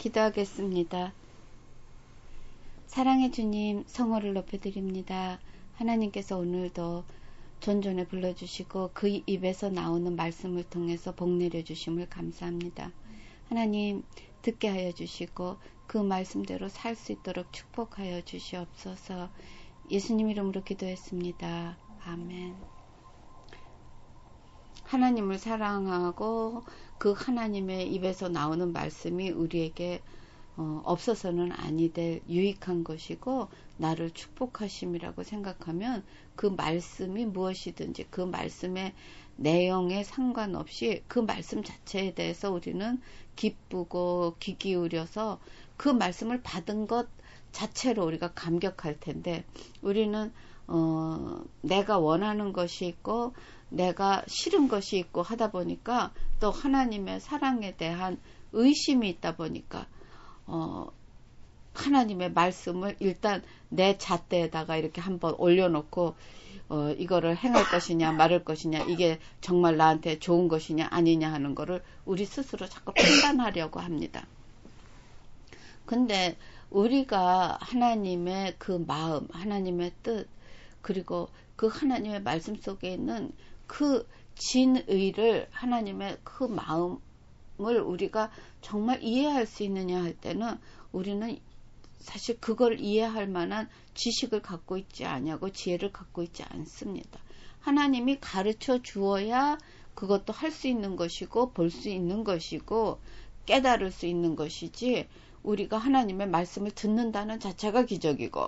기도하겠습니다. 사랑의 주님, 성호를 높여드립니다. 하나님께서 오늘도 존존에 불러주시고 그 입에서 나오는 말씀을 통해서 복 내려주심을 감사합니다. 하나님, 듣게 하여 주시고 그 말씀대로 살 수 있도록 축복하여 주시옵소서. 예수님 이름으로 기도했습니다. 아멘. 하나님을 사랑하고 그 하나님의 입에서 나오는 말씀이 우리에게 없어서는 아니 될 유익한 것이고 나를 축복하심이라고 생각하면 그 말씀이 무엇이든지 그 말씀의 내용에 상관없이 그 말씀 자체에 대해서 우리는 기쁘고 귀 기울여서 그 말씀을 받은 것 자체로 우리가 감격할 텐데 우리는 내가 원하는 것이 있고 내가 싫은 것이 있고 하다 보니까 또 하나님의 사랑에 대한 의심이 있다 보니까 하나님의 말씀을 일단 내 잣대에다가 이렇게 한번 올려놓고 이거를 행할 것이냐 말할 것이냐 이게 정말 나한테 좋은 것이냐 아니냐 하는 거를 우리 스스로 자꾸 판단하려고 합니다. 근데 우리가 하나님의 그 마음, 하나님의 뜻 그리고 그 하나님의 말씀 속에 있는 그 진의를 하나님의 그 마음을 우리가 정말 이해할 수 있느냐 할 때는 우리는 사실 그걸 이해할 만한 지식을 갖고 있지 않냐고 지혜를 갖고 있지 않습니다. 하나님이 가르쳐 주어야 그것도 할 수 있는 것이고 볼 수 있는 것이고 깨달을 수 있는 것이지 우리가 하나님의 말씀을 듣는다는 자체가 기적이고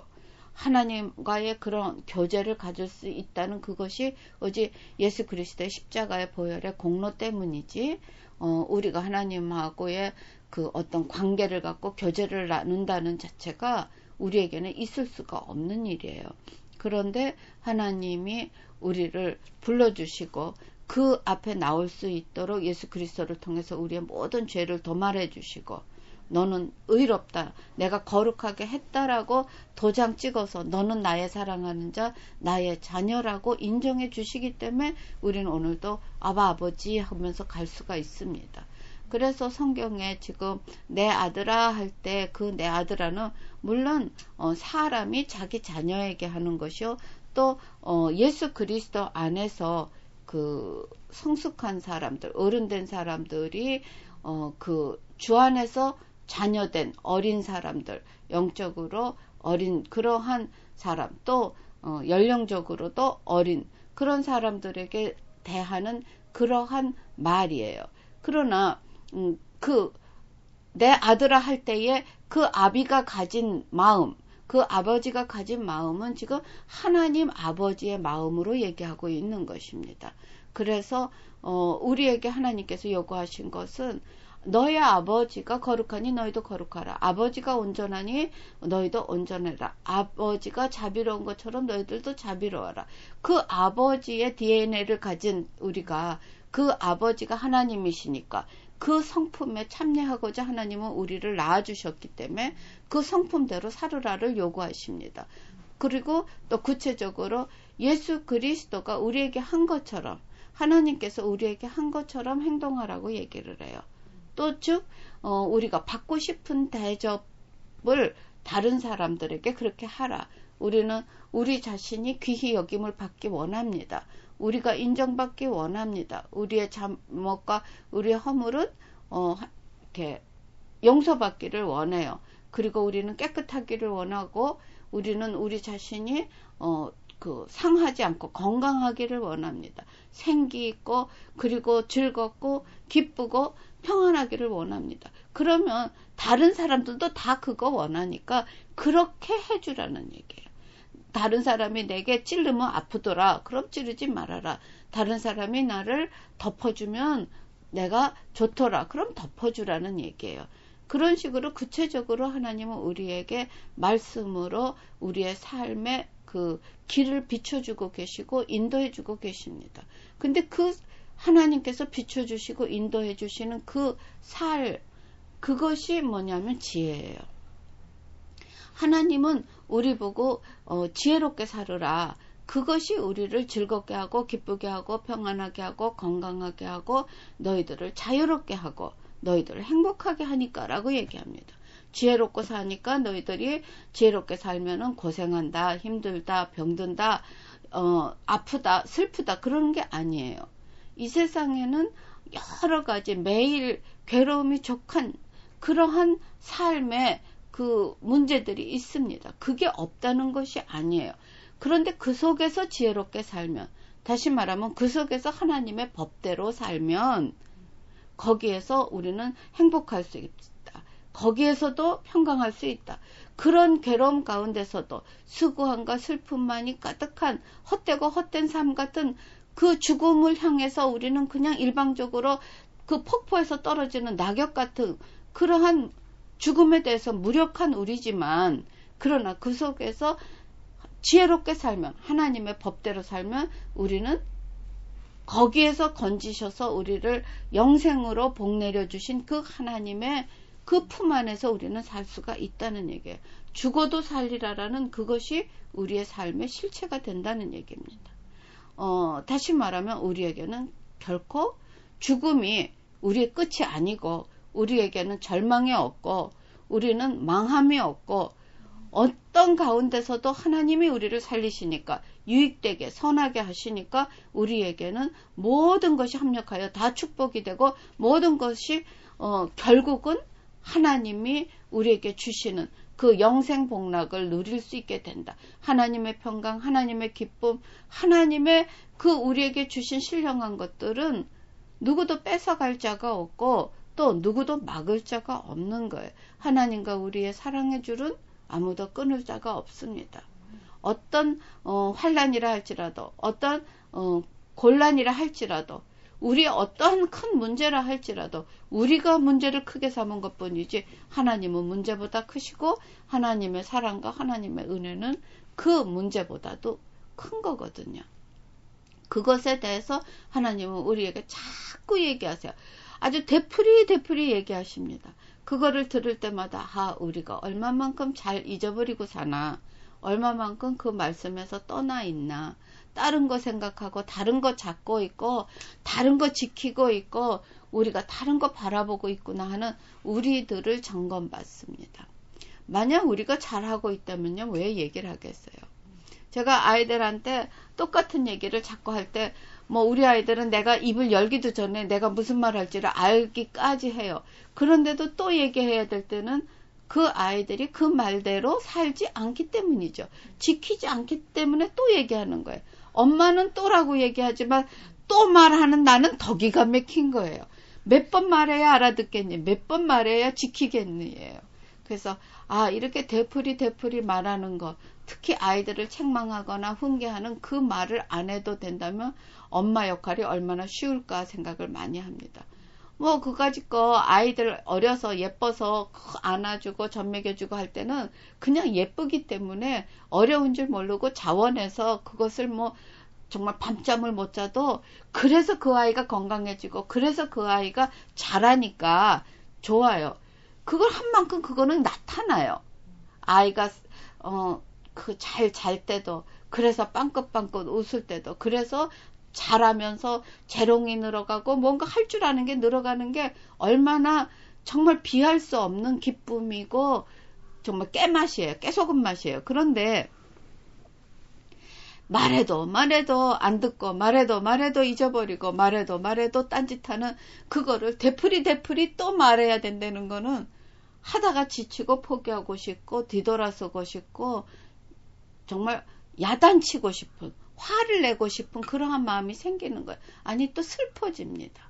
하나님과의 그런 교제를 가질 수 있다는 그것이 오직 예수 그리스도의 십자가의 보혈의 공로 때문이지 우리가 하나님하고의 그 어떤 관계를 갖고 교제를 나눈다는 자체가 우리에게는 있을 수가 없는 일이에요. 그런데 하나님이 우리를 불러주시고 그 앞에 나올 수 있도록 예수 그리스도를 통해서 우리의 모든 죄를 도말해 주시고 너는 의롭다. 내가 거룩하게 했다라고 도장 찍어서 너는 나의 사랑하는 자, 나의 자녀라고 인정해 주시기 때문에 우리는 오늘도 아바 아버지 하면서 갈 수가 있습니다. 그래서 성경에 지금 내 아들아 할 때 그 내 아들아는 물론 사람이 자기 자녀에게 하는 것이요. 또 예수 그리스도 안에서 그 성숙한 사람들, 어른된 사람들이 그 주 안에서 자녀된 어린 사람들, 영적으로 어린 그러한 사람, 또 연령적으로도 어린 그런 사람들에게 대하는 그러한 말이에요. 그러나 그 내 아들아 할 때에 그 아비가 가진 마음, 그 아버지가 가진 마음은 지금 하나님 아버지의 마음으로 얘기하고 있는 것입니다. 그래서 우리에게 하나님께서 요구하신 것은 너의 아버지가 거룩하니 너희도 거룩하라. 아버지가 온전하니 너희도 온전해라. 아버지가 자비로운 것처럼 너희들도 자비로워라. 그 아버지의 DNA를 가진 우리가 그 아버지가 하나님이시니까 그 성품에 참여하고자 하나님은 우리를 낳아주셨기 때문에 그 성품대로 살으라를 요구하십니다. 그리고 또 구체적으로 예수 그리스도가 우리에게 한 것처럼 하나님께서 우리에게 한 것처럼 행동하라고 얘기를 해요. 또 즉 우리가 받고 싶은 대접을 다른 사람들에게 그렇게 하라. 우리는 우리 자신이 귀히 여김을 받기 원합니다. 우리가 인정받기 원합니다. 우리의 잘못과 우리의 허물은 이렇게 용서받기를 원해요. 그리고 우리는 깨끗하기를 원하고 우리는 우리 자신이 상하지 않고 건강하기를 원합니다. 생기 있고 그리고 즐겁고 기쁘고 평안하기를 원합니다. 그러면 다른 사람들도 다 그거 원하니까 그렇게 해주라는 얘기예요. 다른 사람이 내게 찌르면 아프더라. 그럼 찌르지 말아라. 다른 사람이 나를 덮어주면 내가 좋더라. 그럼 덮어주라는 얘기예요. 그런 식으로 구체적으로 하나님은 우리에게 말씀으로 우리의 삶의 그 길을 비춰주고 계시고 인도해주고 계십니다. 근데 그 하나님께서 비춰주시고 인도해주시는 그 그것이 뭐냐면 지혜예요. 하나님은 우리 보고 지혜롭게 살으라. 그것이 우리를 즐겁게 하고 기쁘게 하고 평안하게 하고 건강하게 하고 너희들을 자유롭게 하고 너희들을 행복하게 하니까 라고 얘기합니다. 지혜롭고 사니까 너희들이 지혜롭게 살면은 고생한다, 힘들다, 병든다, 아프다, 슬프다 그런 게 아니에요. 이 세상에는 여러 가지 매일 괴로움이 족한 그러한 삶의 그 문제들이 있습니다. 그게 없다는 것이 아니에요. 그런데 그 속에서 지혜롭게 살면, 다시 말하면 그 속에서 하나님의 법대로 살면 거기에서 우리는 행복할 수 있다. 거기에서도 평강할 수 있다. 그런 괴로움 가운데서도 수고함과 슬픔만이 가득한 헛되고 헛된 삶 같은 그 죽음을 향해서 우리는 그냥 일방적으로 그 폭포에서 떨어지는 낙엽 같은 그러한 죽음에 대해서 무력한 우리지만, 그러나 그 속에서 지혜롭게 살면, 하나님의 법대로 살면 우리는 거기에서 건지셔서 우리를 영생으로 복 내려주신 그 하나님의 그 품 안에서 우리는 살 수가 있다는 얘기예요. 죽어도 살리라라는 그것이 우리의 삶의 실체가 된다는 얘기입니다. 다시 말하면 우리에게는 결코 죽음이 우리의 끝이 아니고, 우리에게는 절망이 없고, 우리는 망함이 없고, 어떤 가운데서도 하나님이 우리를 살리시니까, 유익되게 선하게 하시니까 우리에게는 모든 것이 합력하여 다 축복이 되고, 모든 것이 결국은 하나님이 우리에게 주시는 그 영생 복락을 누릴 수 있게 된다. 하나님의 평강, 하나님의 기쁨, 하나님의 그 우리에게 주신 신령한 것들은 누구도 뺏어갈 자가 없고 또 누구도 막을 자가 없는 거예요. 하나님과 우리의 사랑의 줄은 아무도 끊을 자가 없습니다. 어떤 환난이라 할지라도, 어떤 곤란이라 할지라도, 우리의 어떤 큰 문제라 할지라도 우리가 문제를 크게 삼은 것뿐이지 하나님은 문제보다 크시고, 하나님의 사랑과 하나님의 은혜는 그 문제보다도 큰 거거든요. 그것에 대해서 하나님은 우리에게 자꾸 얘기하세요. 아주 되풀이 얘기하십니다. 그거를 들을 때마다 우리가 얼마만큼 잘 잊어버리고 사나, 얼마만큼 그 말씀에서 떠나 있나, 다른 거 생각하고 다른 거 잡고 있고 다른 거 지키고 있고 우리가 다른 거 바라보고 있구나 하는 우리들을 점검받습니다. 만약 우리가 잘하고 있다면요, 왜 얘기를 하겠어요? 제가 아이들한테 똑같은 얘기를 자꾸 할 때, 우리 아이들은 내가 입을 열기도 전에 내가 무슨 말 할지를 알기까지 해요. 그런데도 또 얘기해야 될 때는 그 아이들이 그 말대로 살지 않기 때문이죠. 지키지 않기 때문에 또 얘기하는 거예요. 엄마는 또라고 얘기하지만 또 말하는 나는 더 기가 막힌 거예요. 몇 번 말해야 알아듣겠니? 몇 번 말해야 지키겠니예요. 그래서 이렇게 되풀이 말하는 거, 특히 아이들을 책망하거나 훈계하는 그 말을 안 해도 된다면 엄마 역할이 얼마나 쉬울까 생각을 많이 합니다. 그까짓 거 아이들 어려서 예뻐서 안아주고 젖 먹여주고 할 때는 그냥 예쁘기 때문에 어려운 줄 모르고 자원해서 그것을 정말 밤잠을 못 자도 그래서 그 아이가 건강해지고 그래서 그 아이가 자라니까 좋아요. 그걸 한 만큼 그거는 나타나요. 아이가 잘 때도, 그래서 빵긋빵긋 웃을 때도, 그래서 자라면서 재롱이 늘어가고 뭔가 할 줄 아는 게 늘어가는 게 얼마나 정말 비할 수 없는 기쁨이고 정말 깨맛이에요. 깨소금 맛이에요. 그런데 말해도 안 듣고, 말해도 잊어버리고, 말해도 딴짓하는 그거를 되풀이 또 말해야 된다는 거는 하다가 지치고 포기하고 싶고 뒤돌아서고 싶고 정말 야단치고 싶은, 화를 내고 싶은 그러한 마음이 생기는 거예요. 아니, 또 슬퍼집니다.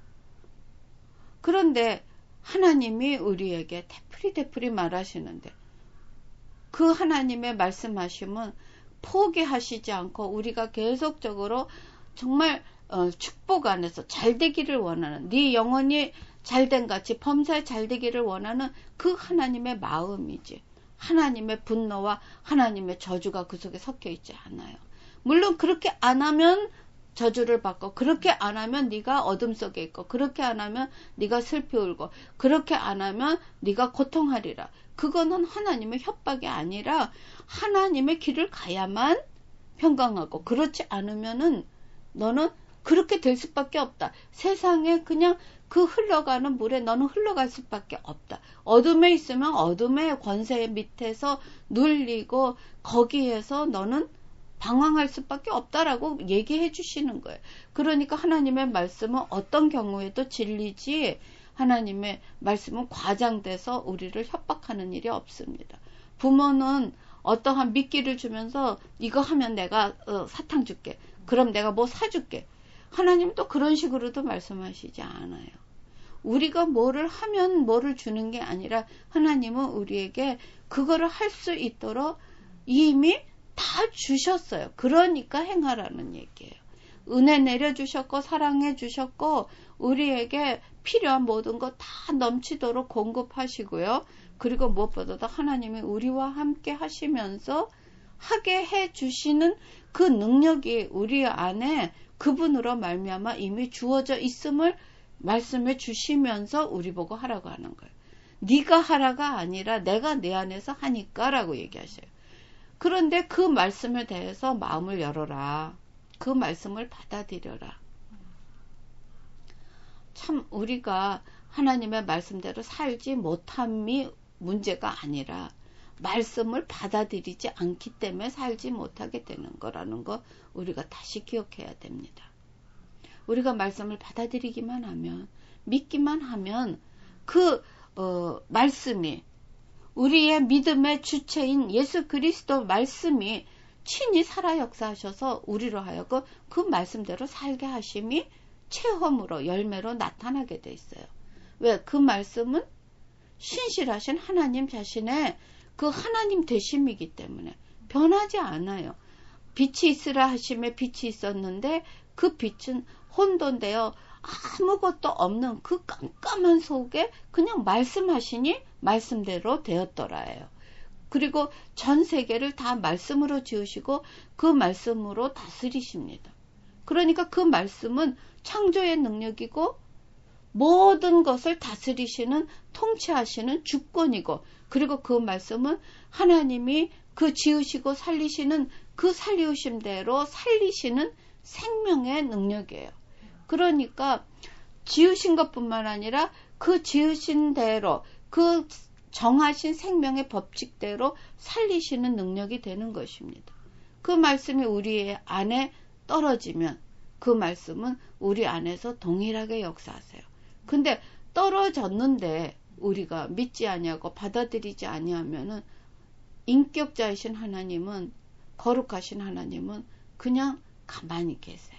그런데 하나님이 우리에게 되풀이 말하시는데 그 하나님의 말씀하심은 포기하시지 않고 우리가 계속적으로 정말 축복 안에서 잘 되기를 원하는, 네 영혼이 잘된 같이 범사에 잘 되기를 원하는 그 하나님의 마음이지, 하나님의 분노와 하나님의 저주가 그 속에 섞여 있지 않아요. 물론 그렇게 안 하면 저주를 받고, 그렇게 안 하면 네가 어둠 속에 있고, 그렇게 안 하면 네가 슬피 울고, 그렇게 안 하면 네가 고통하리라. 그거는 하나님의 협박이 아니라 하나님의 길을 가야만 평강하고, 그렇지 않으면은 너는 그렇게 될 수밖에 없다. 세상에 그냥 그 흘러가는 물에 너는 흘러갈 수밖에 없다. 어둠에 있으면 어둠의 권세 밑에서 눌리고 거기에서 너는 방황할 수밖에 없다라고 얘기해 주시는 거예요. 그러니까 하나님의 말씀은 어떤 경우에도 진리지 하나님의 말씀은 과장돼서 우리를 협박하는 일이 없습니다. 부모는 어떠한 미끼를 주면서 이거 하면 내가 사탕 줄게. 그럼 내가 뭐 사줄게. 하나님은 또 그런 식으로도 말씀하시지 않아요. 우리가 뭐를 하면 뭐를 주는 게 아니라 하나님은 우리에게 그거를 할 수 있도록 이미 다 주셨어요. 그러니까 행하라는 얘기예요. 은혜 내려주셨고 사랑해 주셨고 우리에게 필요한 모든 거 다 넘치도록 공급하시고요. 그리고 무엇보다도 하나님이 우리와 함께 하시면서 하게 해 주시는 그 능력이 우리 안에 그분으로 말미암아 이미 주어져 있음을 말씀해 주시면서 우리 보고 하라고 하는 거예요. 네가 하라가 아니라 내가 내 안에서 하니까라고 얘기하셔요. 그런데 그 말씀에 대해서 마음을 열어라. 그 말씀을 받아들여라. 참 우리가 하나님의 말씀대로 살지 못함이 문제가 아니라 말씀을 받아들이지 않기 때문에 살지 못하게 되는 거라는 거 우리가 다시 기억해야 됩니다. 우리가 말씀을 받아들이기만 하면 믿기만 하면 그 말씀이 우리의 믿음의 주체인 예수 그리스도 말씀이 친히 살아 역사하셔서 우리로 하여금 그 말씀대로 살게 하심이 체험으로 열매로 나타나게 돼 있어요. 왜? 그 말씀은 신실하신 하나님 자신의 그 하나님 되심이기 때문에 변하지 않아요. 빛이 있으라 하심에 빛이 있었는데 그 빛은 혼돈되어 아무것도 없는 그 깜깜한 속에 그냥 말씀하시니 말씀대로 되었더라예요. 그리고 전 세계를 다 말씀으로 지으시고 그 말씀으로 다스리십니다. 그러니까 그 말씀은 창조의 능력이고 모든 것을 다스리시는 통치하시는 주권이고 그리고 그 말씀은 하나님이 그 지으시고 살리시는 그 살리우심대로 살리시는 생명의 능력이에요. 그러니까 지으신 것뿐만 아니라 그 지으신 대로 그 정하신 생명의 법칙대로 살리시는 능력이 되는 것입니다. 그 말씀이 우리 안에 떨어지면 그 말씀은 우리 안에서 동일하게 역사하세요. 근데 떨어졌는데 우리가 믿지 아니하고 받아들이지 아니하면은 인격자이신 하나님은 거룩하신 하나님은 그냥 가만히 계세요.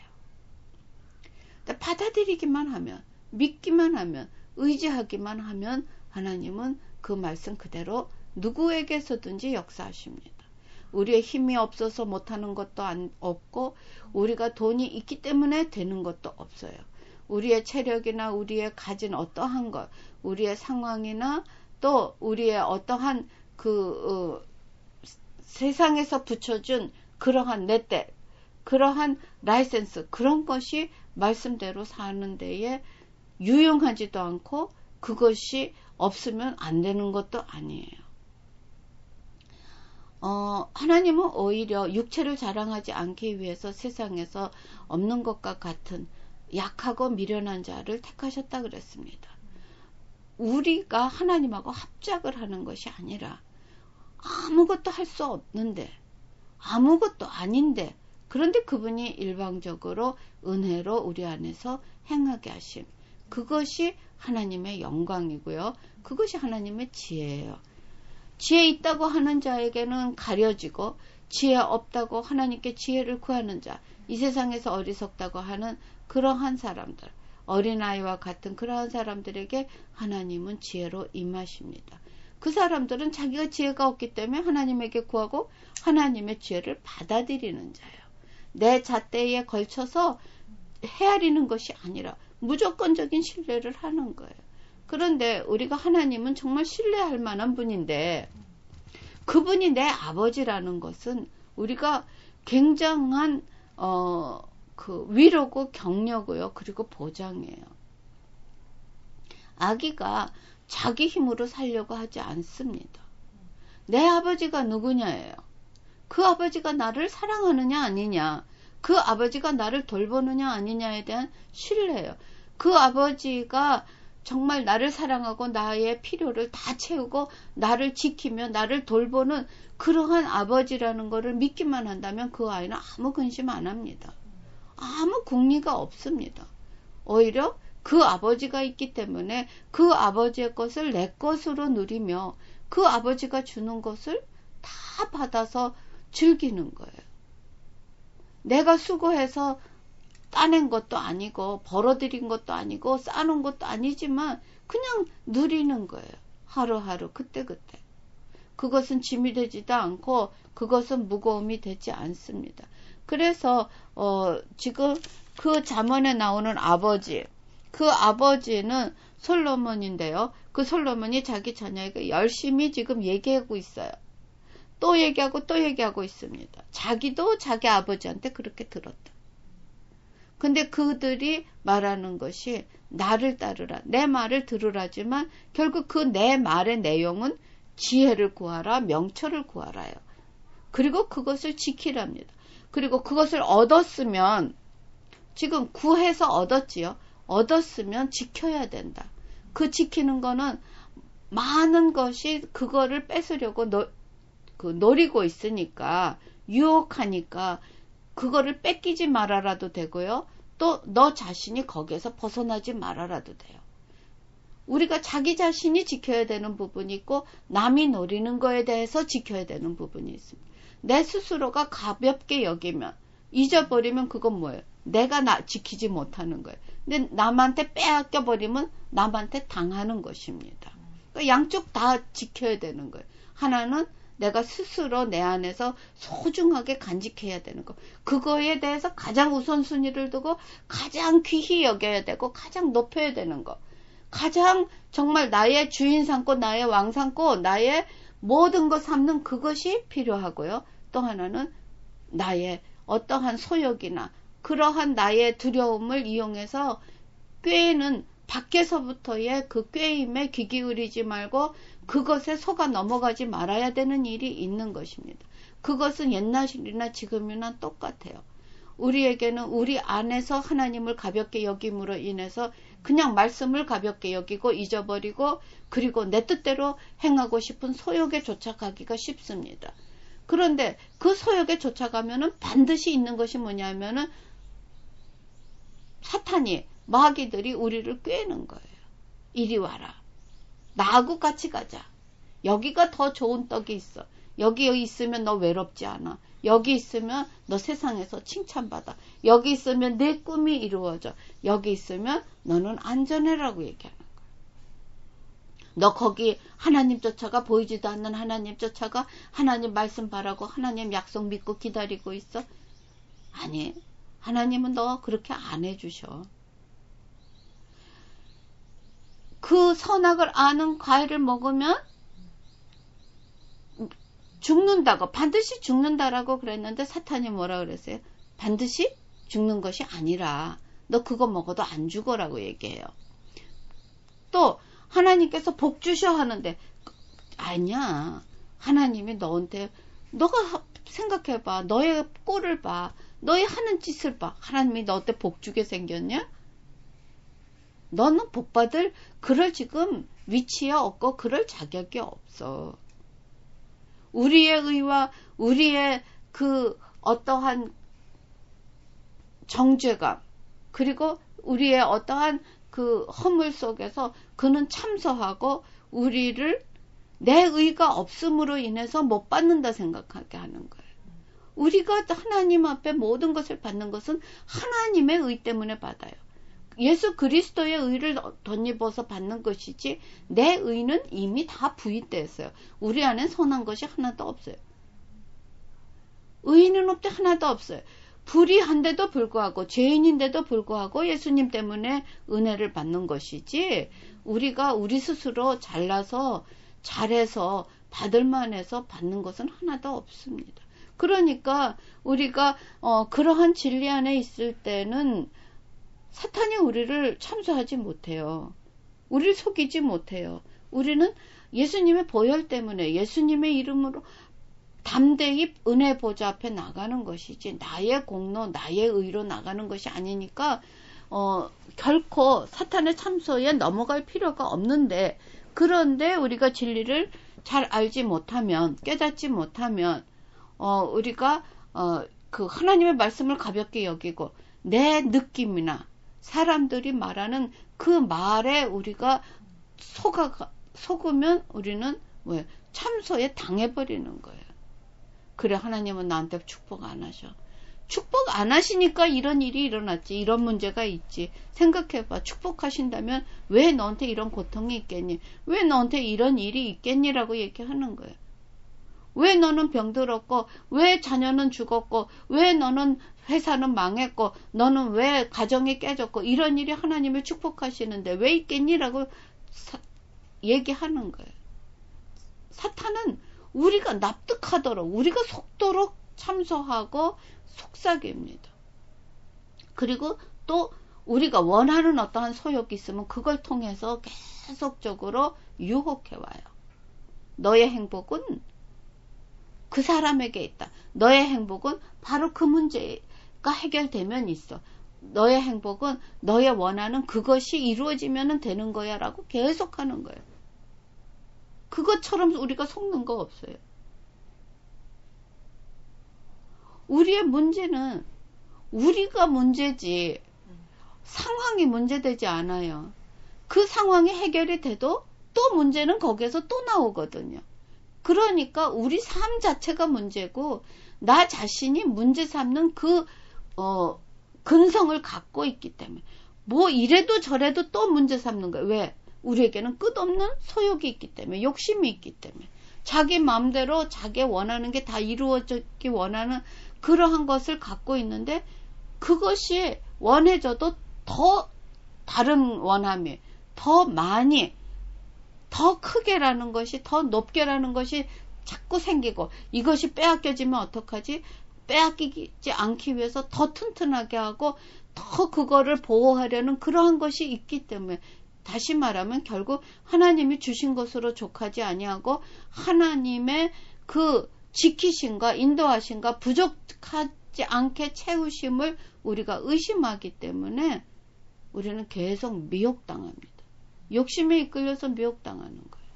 받아들이기만 하면 믿기만 하면 의지하기만 하면 하나님은 그 말씀 그대로 누구에게서든지 역사하십니다. 우리의 힘이 없어서 못하는 것도 없고 우리가 돈이 있기 때문에 되는 것도 없어요. 우리의 체력이나 우리의 가진 어떠한 것, 우리의 상황이나 또 우리의 어떠한 세상에서 붙여준 그러한 렛대, 그러한 라이센스, 그런 것이 말씀대로 사는 데에 유용하지도 않고 그것이 없으면 안 되는 것도 아니에요. 하나님은 오히려 육체를 자랑하지 않기 위해서 세상에서 없는 것과 같은 약하고 미련한 자를 택하셨다 그랬습니다. 우리가 하나님하고 합작을 하는 것이 아니라 아무것도 할 수 없는데 아무것도 아닌데 그런데 그분이 일방적으로 은혜로 우리 안에서 행하게 하심. 그것이 하나님의 영광이고요. 그것이 하나님의 지혜예요. 지혜 있다고 하는 자에게는 가려지고 지혜 없다고 하나님께 지혜를 구하는 자, 이 세상에서 어리석다고 하는 그러한 사람들, 어린아이와 같은 그러한 사람들에게 하나님은 지혜로 임하십니다. 그 사람들은 자기가 지혜가 없기 때문에 하나님에게 구하고 하나님의 지혜를 받아들이는 자예요. 내 잣대에 걸쳐서 헤아리는 것이 아니라 무조건적인 신뢰를 하는 거예요. 그런데 우리가 하나님은 정말 신뢰할 만한 분인데 그분이 내 아버지라는 것은 우리가 굉장한 위로고 격려고요. 그리고 보장이에요. 아기가 자기 힘으로 살려고 하지 않습니다. 내 아버지가 누구냐예요. 그 아버지가 나를 사랑하느냐 아니냐, 그 아버지가 나를 돌보느냐 아니냐에 대한 신뢰예요. 그 아버지가 정말 나를 사랑하고 나의 필요를 다 채우고 나를 지키며 나를 돌보는 그러한 아버지라는 것을 믿기만 한다면 그 아이는 아무 근심 안 합니다. 아무 궁리가 없습니다. 오히려 그 아버지가 있기 때문에 그 아버지의 것을 내 것으로 누리며 그 아버지가 주는 것을 다 받아서 즐기는 거예요. 내가 수고해서 따낸 것도 아니고 벌어들인 것도 아니고 쌓아놓은 것도 아니지만 그냥 누리는 거예요. 하루하루 그때그때. 그것은 짐이 되지도 않고 그것은 무거움이 되지 않습니다. 그래서 지금 그 잠언에 나오는 아버지, 그 아버지는 솔로몬인데요. 그 솔로몬이 자기 자녀에게 열심히 지금 얘기하고 있어요. 또 얘기하고 또 얘기하고 있습니다. 자기도 자기 아버지한테 그렇게 들었다. 근데 그들이 말하는 것이 나를 따르라, 내 말을 들으라지만 결국 그 내 말의 내용은 지혜를 구하라, 명철을 구하라요. 그리고 그것을 지키랍니다. 그리고 그것을 얻었으면 지금 구해서 얻었지요. 얻었으면 지켜야 된다. 그 지키는 거는 많은 것이 그거를 뺏으려고 노리고 있으니까 유혹하니까 그거를 뺏기지 말아라도 되고요. 또 너 자신이 거기에서 벗어나지 말아라도 돼요. 우리가 자기 자신이 지켜야 되는 부분이 있고 남이 노리는 거에 대해서 지켜야 되는 부분이 있습니다. 내 스스로가 가볍게 여기면 잊어버리면 그건 뭐예요? 내가 나 지키지 못하는 거예요. 근데 남한테 빼앗겨 버리면 남한테 당하는 것입니다. 그러니까 양쪽 다 지켜야 되는 거예요. 하나는 내가 스스로 내 안에서 소중하게 간직해야 되는 거. 그거에 대해서 가장 우선순위를 두고 가장 귀히 여겨야 되고 가장 높여야 되는 거. 가장 정말 나의 주인 삼고 나의 왕 삼고 나의 모든 것 삼는 그것이 필요하고요. 또 하나는 나의 어떠한 소욕이나 그러한 나의 두려움을 이용해서 꾀는 밖에서부터의 그 꾀임에 귀 기울이지 말고 그것에 속아 넘어가지 말아야 되는 일이 있는 것입니다. 그것은 옛날이나 지금이나 똑같아요. 우리에게는 우리 안에서 하나님을 가볍게 여김으로 인해서 그냥 말씀을 가볍게 여기고 잊어버리고 그리고 내 뜻대로 행하고 싶은 소욕에 쫓아가기가 쉽습니다. 그런데 그 소욕에 쫓아가면은 반드시 있는 것이 뭐냐면은 사탄이 마귀들이 우리를 꾀는 거예요. 이리 와라. 나하고 같이 가자. 여기가 더 좋은 떡이 있어. 여기 있으면 너 외롭지 않아. 여기 있으면 너 세상에서 칭찬받아. 여기 있으면 내 꿈이 이루어져. 여기 있으면 너는 안전해라고 얘기하는 거야. 너 거기 하나님 쫓아가 보이지도 않는 하나님 쫓아가 하나님 말씀 바라고 하나님 약속 믿고 기다리고 있어? 아니, 하나님은 너 그렇게 안 해주셔. 그 선악을 아는 과일을 먹으면 죽는다고, 반드시 죽는다라고 그랬는데 사탄이 뭐라 그랬어요? 반드시 죽는 것이 아니라 너 그거 먹어도 안 죽어라고 얘기해요. 또 하나님께서 복 주셔 하는데 아니야. 하나님이 너한테 너가 생각해봐. 너의 꼴을 봐. 너의 하는 짓을 봐. 하나님이 너한테 복 주게 생겼냐? 너는 복 받을 그럴 지금 위치에 없고 그럴 자격이 없어. 우리의 의와 우리의 그 어떠한 정죄감 그리고 우리의 어떠한 그 허물 속에서 그는 참소하고 우리를 내 의가 없음으로 인해서 못 받는다 생각하게 하는 거예요. 우리가 하나님 앞에 모든 것을 받는 것은 하나님의 의 때문에 받아요. 예수 그리스도의 의를 덧입어서 받는 것이지 내 의는 이미 다 부인되었어요. 우리 안에 선한 것이 하나도 없어요. 의인은 없대 하나도 없어요. 불의한데도 불구하고 죄인인데도 불구하고 예수님 때문에 은혜를 받는 것이지 우리가 우리 스스로 잘나서 잘해서 받을 만해서 받는 것은 하나도 없습니다. 그러니까 우리가 그러한 진리 안에 있을 때는 사탄이 우리를 참소하지 못해요. 우리를 속이지 못해요. 우리는 예수님의 보혈 때문에 예수님의 이름으로 담대히 은혜 보좌 앞에 나가는 것이지 나의 공로, 나의 의로 나가는 것이 아니니까 결코 사탄의 참소에 넘어갈 필요가 없는데, 그런데 우리가 진리를 잘 알지 못하면, 깨닫지 못하면, 우리가 그 하나님의 말씀을 가볍게 여기고 내 느낌이나 사람들이 말하는 그 말에 우리가 속으면 우리는 왜 참소에 당해버리는 거예요. 그래, 하나님은 나한테 축복 안 하셔. 축복 안 하시니까 이런 일이 일어났지. 이런 문제가 있지. 생각해봐. 축복하신다면 왜 너한테 이런 고통이 있겠니? 왜 너한테 이런 일이 있겠니라고 얘기하는 거예요. 왜 너는 병들었고, 왜 자녀는 죽었고, 왜 너는 회사는 망했고, 너는 왜 가정이 깨졌고, 이런 일이 하나님을 축복하시는데 왜 있겠니라고 얘기하는 거예요. 사탄은 우리가 납득하도록, 우리가 속도록 참소하고 속삭입니다. 그리고 또 우리가 원하는 어떠한 소욕이 있으면 그걸 통해서 계속적으로 유혹해와요. 너의 행복은 그 사람에게 있다. 너의 행복은 바로 그 문제가 해결되면 있어. 너의 행복은 너의 원하는 그것이 이루어지면 되는 거야 라고 계속하는 거예요. 그것처럼 우리가 속는 거 없어요. 우리의 문제는 우리가 문제지 상황이 문제되지 않아요. 그 상황이 해결이 돼도 또 문제는 거기에서 또 나오거든요. 그러니까 우리 삶 자체가 문제고 나 자신이 문제 삼는 그 근성을 갖고 있기 때문에 뭐 이래도 저래도 또 문제 삼는 거예요. 왜? 우리에게는 끝없는 소욕이 있기 때문에, 욕심이 있기 때문에, 자기 마음대로 자기 원하는 게 다 이루어지기 원하는 그러한 것을 갖고 있는데 그것이 원해져도 더 다른 원함이 더 많이 더 크게라는 것이 더 높게라는 것이 자꾸 생기고 이것이 빼앗겨지면 어떡하지? 빼앗기지 않기 위해서 더 튼튼하게 하고 더 그거를 보호하려는 그러한 것이 있기 때문에 다시 말하면 결국 하나님이 주신 것으로 족하지 아니하고 하나님의 그 지키심과 인도하심과 부족하지 않게 채우심을 우리가 의심하기 때문에 우리는 계속 미혹당합니다. 욕심에 이끌려서 미혹당하는 거예요.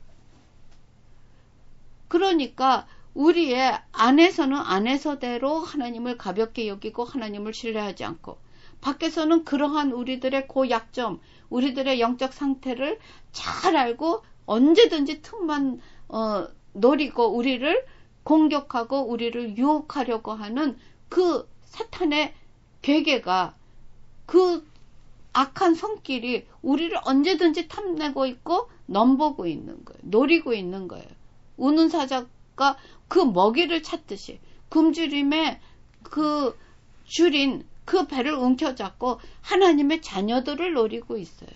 그러니까 우리의 안에서는 안에서대로 하나님을 가볍게 여기고 하나님을 신뢰하지 않고 밖에서는 그러한 우리들의 고약점, 우리들의 영적 상태를 잘 알고 언제든지 틈만 노리고 우리를 공격하고 우리를 유혹하려고 하는 그 사탄의 괴계가 그 악한 손길이 우리를 언제든지 탐내고 있고 넘보고 있는 거예요. 노리고 있는 거예요. 우는 사자가 그 먹이를 찾듯이 굶주림에 그 줄인 그 배를 움켜잡고 하나님의 자녀들을 노리고 있어요.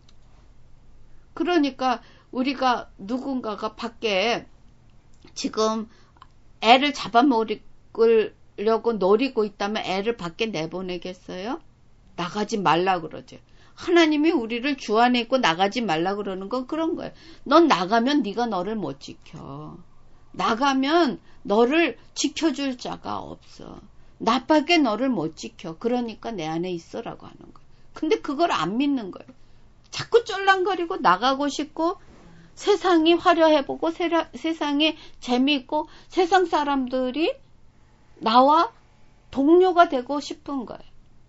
그러니까 우리가 누군가가 밖에 지금 애를 잡아먹으려고 노리고 있다면 애를 밖에 내보내겠어요? 나가지 말라 그러죠. 하나님이 우리를 주 안에 있고 나가지 말라 그러는 건 그런 거예요. 넌 나가면 네가 너를 못 지켜. 나가면 너를 지켜줄 자가 없어. 나밖에 너를 못 지켜. 그러니까 내 안에 있어라고 하는 거예요. 근데 그걸 안 믿는 거예요. 자꾸 쫄랑거리고 나가고 싶고 세상이 화려해보고 세상이 재미있고 세상 사람들이 나와 동료가 되고 싶은 거예요.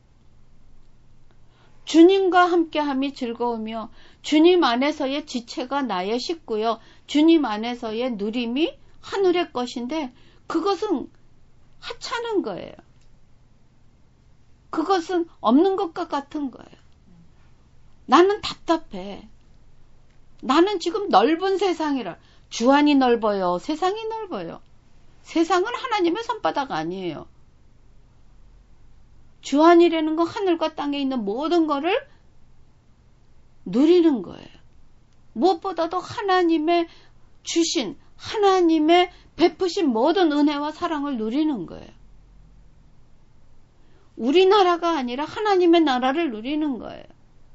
주님과 함께함이 즐거우며 주님 안에서의 지체가 나의 식구요. 주님 안에서의 누림이 하늘의 것인데 그것은 하찮은 거예요. 그것은 없는 것과 같은 거예요. 나는 답답해. 나는 지금 넓은 세상이라. 주안이 넓어요. 세상이 넓어요. 세상은 하나님의 손바닥 아니에요. 주안이라는 건 하늘과 땅에 있는 모든 거를 누리는 거예요. 무엇보다도 하나님의 주신, 하나님의 베푸신 모든 은혜와 사랑을 누리는 거예요. 우리나라가 아니라 하나님의 나라를 누리는 거예요.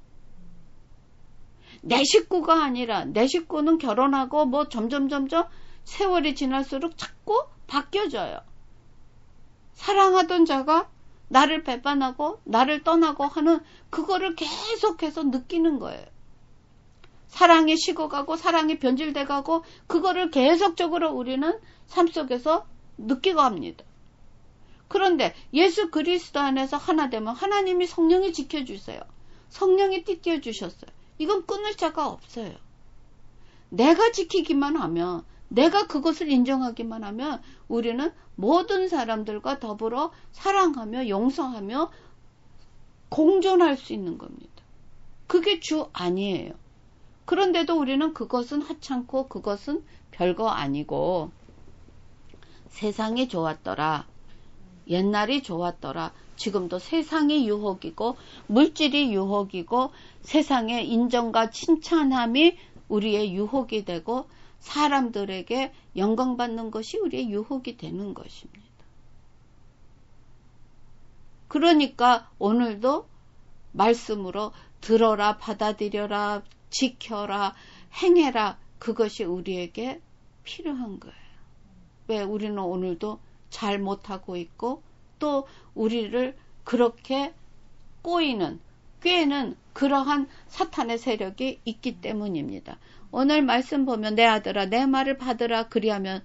내 식구가 아니라 내 식구는 결혼하고 뭐 점점 세월이 지날수록 자꾸 바뀌어져요. 사랑하던 자가 나를 배반하고 나를 떠나고 하는 그거를 계속해서 느끼는 거예요. 사랑이 식어가고 사랑이 변질돼가고 그거를 계속적으로 우리는 삶 속에서 느끼고 합니다. 그런데 예수 그리스도 안에서 하나 되면 하나님이 성령이 지켜주세요. 성령이 띠띠어주셨어요. 이건 끊을 자가 없어요. 내가 지키기만 하면, 내가 그것을 인정하기만 하면 우리는 모든 사람들과 더불어 사랑하며 용서하며 공존할 수 있는 겁니다. 그게 주 아니에요. 그런데도 우리는 그것은 하찮고 그것은 별거 아니고 세상이 좋았더라. 옛날이 좋았더라. 지금도 세상이 유혹이고 물질이 유혹이고 세상의 인정과 칭찬함이 우리의 유혹이 되고 사람들에게 영광받는 것이 우리의 유혹이 되는 것입니다. 그러니까 오늘도 말씀으로 들어라, 받아들여라, 지켜라, 행해라. 그것이 우리에게 필요한 거예요. 왜 우리는 오늘도 잘 못하고 있고 또 우리를 그렇게 꾀는 그러한 사탄의 세력이 있기 때문입니다. 오늘 말씀 보면 내 아들아 내 말을 받으라 그리하면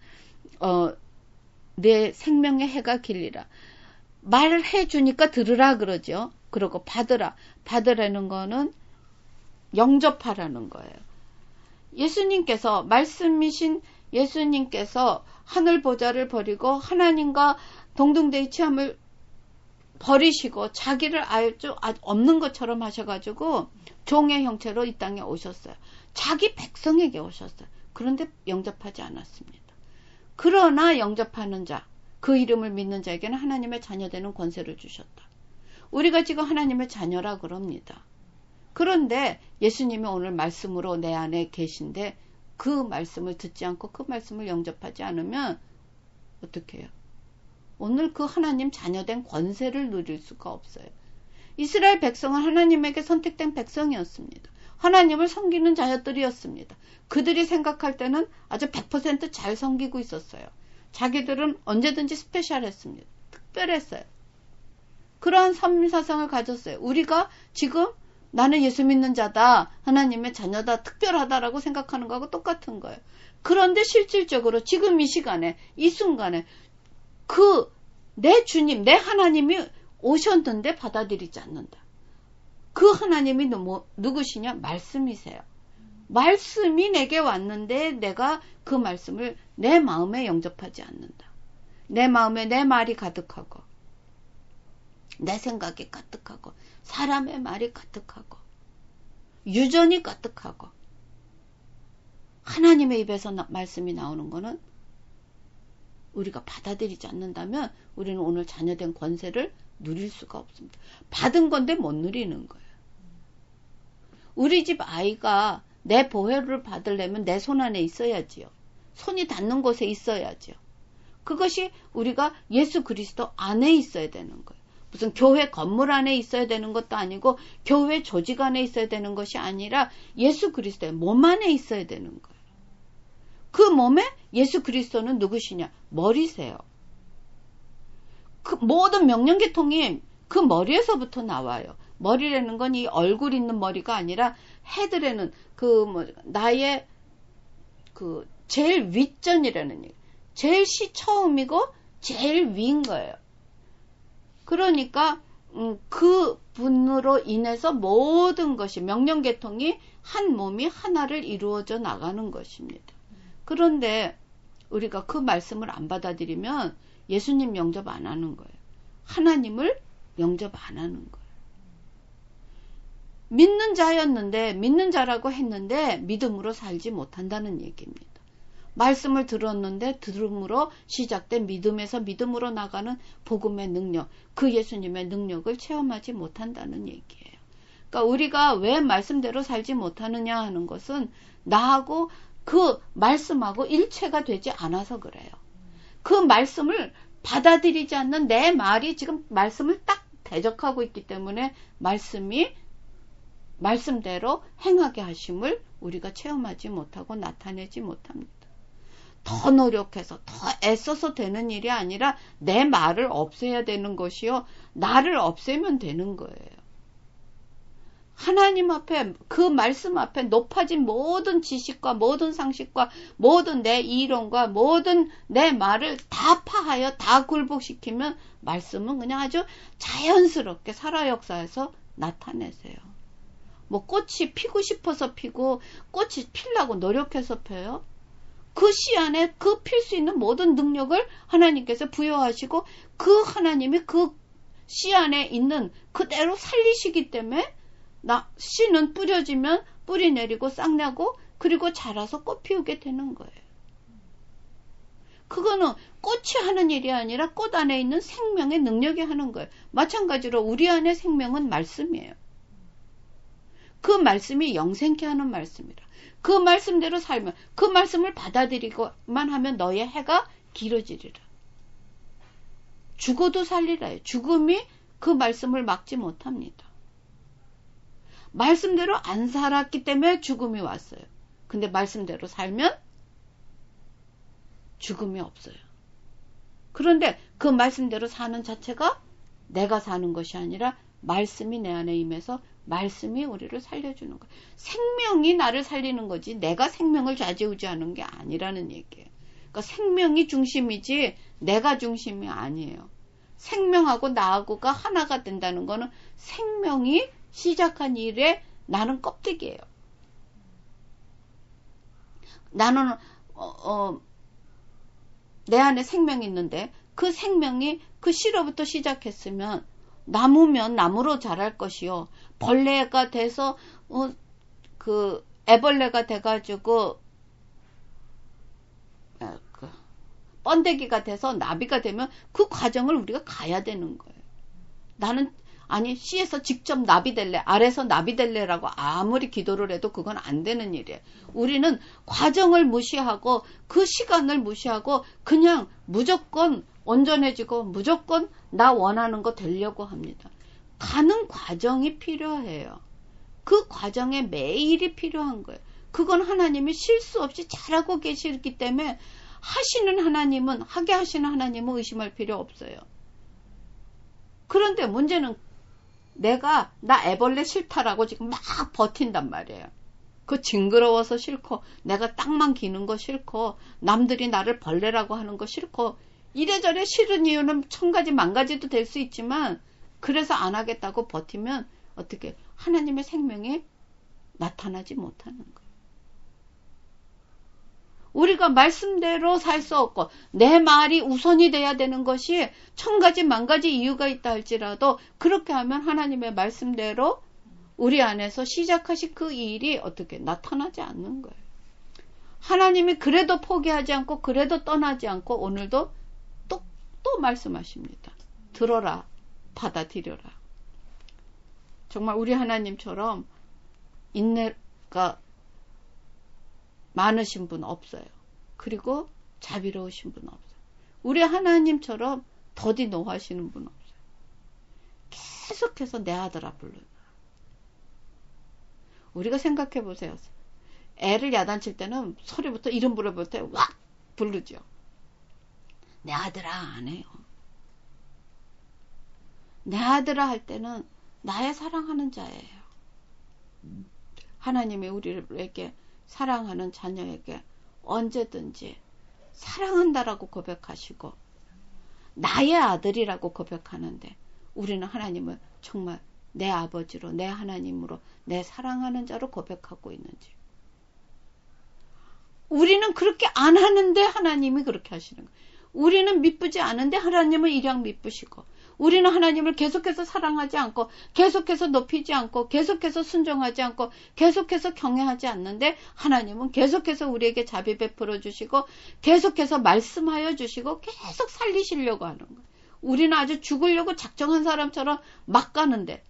내 생명의 해가 길리라. 말을 해주니까 들으라 그러죠. 그리고 받으라는 거는 영접하라는 거예요. 예수님께서 말씀이신 예수님께서 하늘 보좌를 버리고 하나님과 동등대의 취함을 버리시고 자기를 아예 좀 없는 것처럼 하셔가지고 종의 형체로 이 땅에 오셨어요. 자기 백성에게 오셨어요. 그런데 영접하지 않았습니다. 그러나 영접하는 자, 그 이름을 믿는 자에게는 하나님의 자녀되는 권세를 주셨다. 우리가 지금 하나님의 자녀라 그럽니다. 그런데 예수님이 오늘 말씀으로 내 안에 계신데 그 말씀을 듣지 않고 그 말씀을 영접하지 않으면 어떻게 해요? 오늘 그 하나님 자녀된 권세를 누릴 수가 없어요. 이스라엘 백성은 하나님에게 선택된 백성이었습니다. 하나님을 섬기는 자녀들이었습니다. 그들이 생각할 때는 아주 100% 잘 섬기고 있었어요. 자기들은 언제든지 스페셜했습니다. 특별했어요. 그러한 선미사상을 가졌어요. 우리가 지금 나는 예수 믿는 자다, 하나님의 자녀다, 특별하다라고 생각하는 거하고 똑같은 거예요. 그런데 실질적으로 지금 이 시간에, 이 순간에 내 주님, 내 하나님이 오셨는데 받아들이지 않는다. 그 하나님이 누구시냐? 말씀이세요. 말씀이 내게 왔는데 내가 그 말씀을 내 마음에 영접하지 않는다. 내 마음에 내 말이 가득하고 내 생각이 가득하고 사람의 말이 가득하고 유전이 가득하고 하나님의 입에서 말씀이 나오는 거는 우리가 받아들이지 않는다면 우리는 오늘 자녀된 권세를 누릴 수가 없습니다. 받은 건데 못 누리는 거예요. 우리 집 아이가 내 보호를 받으려면 내 손 안에 있어야지요. 손이 닿는 곳에 있어야지요. 그것이 우리가 예수 그리스도 안에 있어야 되는 거예요. 무슨 교회 건물 안에 있어야 되는 것도 아니고 교회 조직 안에 있어야 되는 것이 아니라 예수 그리스도의 몸 안에 있어야 되는 거예요. 그 몸에 예수 그리스도는 누구시냐? 머리세요. 그 모든 명령계통이 그 머리에서부터 나와요. 머리라는 건 이 얼굴 있는 머리가 아니라 헤드라는 나의 제일 윗전이라는 얘기. 제일 처음이고 제일 위인 거예요. 그러니까 그 분으로 인해서 모든 것이 명령계통이 한 몸이 하나를 이루어져 나가는 것입니다. 그런데 우리가 그 말씀을 안 받아들이면 예수님 영접 안 하는 거예요. 하나님을 영접 안 하는 거예요. 믿는 자였는데 믿는 자라고 했는데 믿음으로 살지 못한다는 얘기입니다. 말씀을 들었는데 들음으로 시작된 믿음에서 믿음으로 나가는 복음의 능력, 그 예수님의 능력을 체험하지 못한다는 얘기예요. 그러니까 우리가 왜 말씀대로 살지 못하느냐 하는 것은 나하고 그 말씀하고 일체가 되지 않아서 그래요. 그 말씀을 받아들이지 않는 내 말이 지금 말씀을 딱 대적하고 있기 때문에 말씀대로 행하게 하심을 우리가 체험하지 못하고 나타내지 못합니다. 더 노력해서 더 애써서 되는 일이 아니라 내 말을 없애야 되는 것이요. 나를 없애면 되는 거예요. 하나님 앞에 그 말씀 앞에 높아진 모든 지식과 모든 상식과 모든 내 이론과 모든 내 말을 다 파하여 다 굴복시키면 말씀은 그냥 아주 자연스럽게 살아 역사에서 나타내세요. 뭐 꽃이 피고 싶어서 피고 꽃이 피려고 노력해서 펴요. 그 씨 안에 그 필 수 있는 모든 능력을 하나님께서 부여하시고 그 하나님이 그 씨 안에 있는 그대로 살리시기 때문에 씨는 뿌려지면 뿌리 내리고 싹 나고 그리고 자라서 꽃 피우게 되는 거예요. 그거는 꽃이 하는 일이 아니라 꽃 안에 있는 생명의 능력이 하는 거예요. 마찬가지로 우리 안에 생명은 말씀이에요. 그 말씀이 영생케 하는 말씀이라. 그 말씀대로 살면 그 말씀을 받아들이고만 하면 너의 해가 길어지리라. 죽어도 살리라. 죽음이 그 말씀을 막지 못합니다. 말씀대로 안 살았기 때문에 죽음이 왔어요. 근데 말씀대로 살면 죽음이 없어요. 그런데 그 말씀대로 사는 자체가 내가 사는 것이 아니라 말씀이 내 안에 임해서 말씀이 우리를 살려주는 거예요. 생명이 나를 살리는 거지 내가 생명을 좌지우지하는 게 아니라는 얘기예요. 그러니까 생명이 중심이지 내가 중심이 아니에요. 생명하고 나하고가 하나가 된다는 거는 생명이 시작한 일에 나는 껍데기예요. 나는 내 안에 생명이 있는데 그 생명이 그 씨로부터 시작했으면 나무면 나무로 자랄 것이요. 벌레가 돼서 그 애벌레가 돼가지고 번데기가 돼서 나비가 되면 그 과정을 우리가 가야 되는 거예요. 나는 아니 씨에서 직접 나비 될래 알에서 나비 될래라고 아무리 기도를 해도 그건 안 되는 일이에요. 우리는 과정을 무시하고 그 시간을 무시하고 그냥 무조건 온전해지고 무조건 나 원하는 거 되려고 합니다. 가는 과정이 필요해요. 그 과정에 매일이 필요한 거예요. 그건 하나님이 실수 없이 잘하고 계시기 때문에 하게 하시는 하나님은 의심할 필요 없어요. 그런데 문제는 나 애벌레 싫다라고 지금 막 버틴단 말이에요. 그 징그러워서 싫고 내가 땅만 기는 거 싫고 남들이 나를 벌레라고 하는 거 싫고 이래저래 싫은 이유는 1000가지 만가지도 될 수 있지만 그래서 안 하겠다고 버티면 어떻게 하나님의 생명이 나타나지 못하는 거예요. 우리가 말씀대로 살 수 없고 내 말이 우선이 돼야 되는 것이 1000가지 만가지 이유가 있다 할지라도 그렇게 하면 하나님의 말씀대로 우리 안에서 시작하신 그 일이 어떻게 나타나지 않는 거예요. 하나님이 그래도 포기하지 않고 그래도 떠나지 않고 오늘도 또 말씀하십니다. 들어라, 받아들여라. 정말 우리 하나님처럼 인내가 많으신 분 없어요. 그리고 자비로우신 분 없어요. 우리 하나님처럼 더디 노하시는 분 없어요. 계속해서 내 아들아 불러라. 우리가 생각해 보세요. 애를 야단칠 때는 소리부터 이름 부르볼 때 왁 부르죠. 내 아들아 안 해요. 내 아들아 할 때는 나의 사랑하는 자예요. 하나님이 우리에게 사랑하는 자녀에게 언제든지 사랑한다라고 고백하시고 나의 아들이라고 고백하는데 우리는 하나님을 정말 내 아버지로 내 하나님으로 내 사랑하는 자로 고백하고 있는지 우리는 그렇게 안 하는데 하나님이 그렇게 하시는 거예요. 우리는 미쁘지 않은데 하나님은 일양 미쁘시고 우리는 하나님을 계속해서 사랑하지 않고 계속해서 높이지 않고 계속해서 순종하지 않고 계속해서 경외하지 않는데 하나님은 계속해서 우리에게 자비 베풀어 주시고 계속해서 말씀하여 주시고 계속 살리시려고 하는 거예요. 우리는 아주 죽으려고 작정한 사람처럼 막 가는데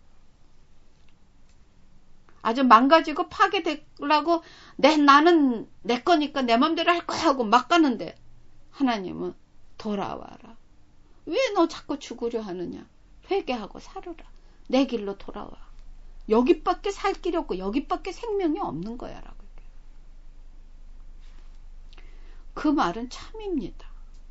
아주 망가지고 파괴되려고 나는 내 거니까 내 맘대로 할 거야 하고 막 가는데 하나님은 돌아와라. 왜 너 자꾸 죽으려 하느냐? 회개하고 살아라. 내 길로 돌아와. 여기밖에 살 길이 없고 여기밖에 생명이 없는 거야 라고. 그 말은 참입니다.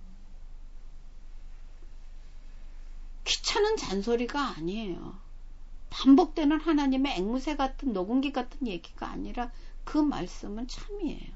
귀찮은 잔소리가 아니에요. 반복되는 하나님의 앵무새 같은 녹음기 같은 얘기가 아니라 그 말씀은 참이에요.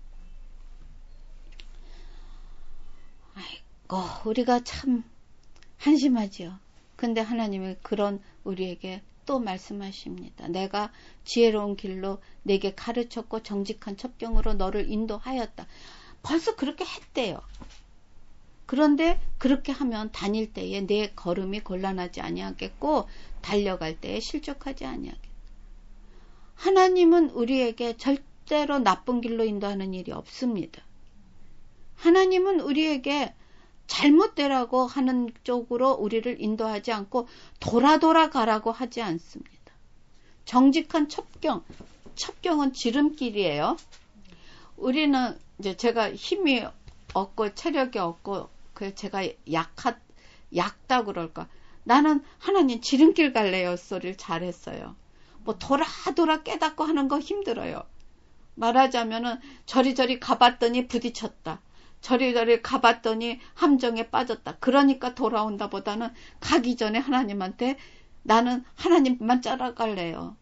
아이고, 우리가 참 한심하지요. 근데 하나님은 그런 우리에게 또 말씀하십니다. 내가 지혜로운 길로 내게 가르쳤고 정직한 첩경으로 너를 인도하였다. 벌써 그렇게 했대요. 그런데 그렇게 하면 다닐 때에 내 걸음이 곤란하지 아니하겠고 달려갈 때에 실족하지 아니하겠다. 하나님은 우리에게 절대로 나쁜 길로 인도하는 일이 없습니다. 하나님은 우리에게 잘못되라고 하는 쪽으로 우리를 인도하지 않고 돌아 가라고 하지 않습니다. 정직한 첩경은 지름길이에요. 우리는 이제 제가 힘이 없고 체력이 없고 제가 약다 그럴까. 나는 하나님 지름길 갈래요 소리를 잘했어요. 뭐 돌아 깨닫고 하는 거 힘들어요. 말하자면은 저리저리 가봤더니 부딪혔다. 저리저리 가봤더니 함정에 빠졌다. 그러니까 돌아온다 보다는 가기 전에 하나님한테 나는 하나님만 따라갈래요.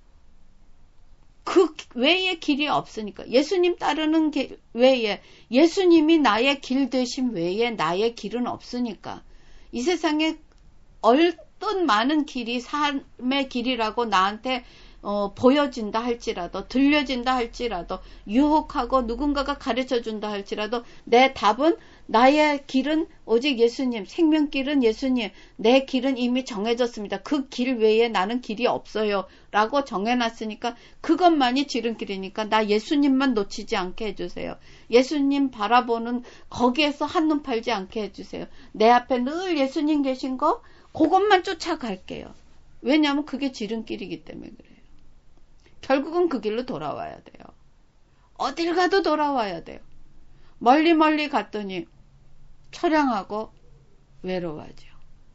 그 외에 길이 없으니까. 예수님 따르는 길 외에, 예수님이 나의 길 되심 외에 나의 길은 없으니까. 이 세상에 어떤 많은 길이 삶의 길이라고 나한테 보여진다 할지라도, 들려진다 할지라도, 유혹하고 누군가가 가르쳐준다 할지라도 내 답은 나의 길은 오직 예수님, 생명길은 예수님, 내 길은 이미 정해졌습니다. 그 길 외에 나는 길이 없어요 라고 정해놨으니까 그것만이 지름길이니까 나 예수님만 놓치지 않게 해주세요. 예수님 바라보는 거기에서 한눈 팔지 않게 해주세요. 내 앞에 늘 예수님 계신 거 그것만 쫓아갈게요. 왜냐하면 그게 지름길이기 때문에 그래요. 결국은 그 길로 돌아와야 돼요. 어딜 가도 돌아와야 돼요. 멀리 갔더니 처량하고 외로워하죠.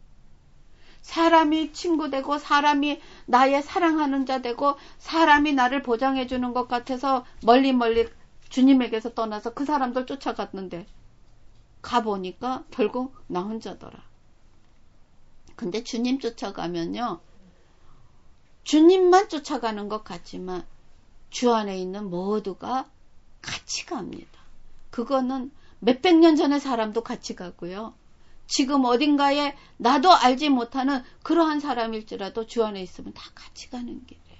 사람이 친구 되고 사람이 나의 사랑하는 자 되고 사람이 나를 보장해 주는 것 같아서 멀리 주님에게서 떠나서 그 사람들 쫓아갔는데 가보니까 결국 나 혼자더라. 근데 주님 쫓아가면요. 주님만 쫓아가는 것 같지만 주 안에 있는 모두가 같이 갑니다. 그거는 몇백 년 전의 사람도 같이 가고요. 지금 어딘가에 나도 알지 못하는 그러한 사람일지라도 주 안에 있으면 다 같이 가는 길이에요.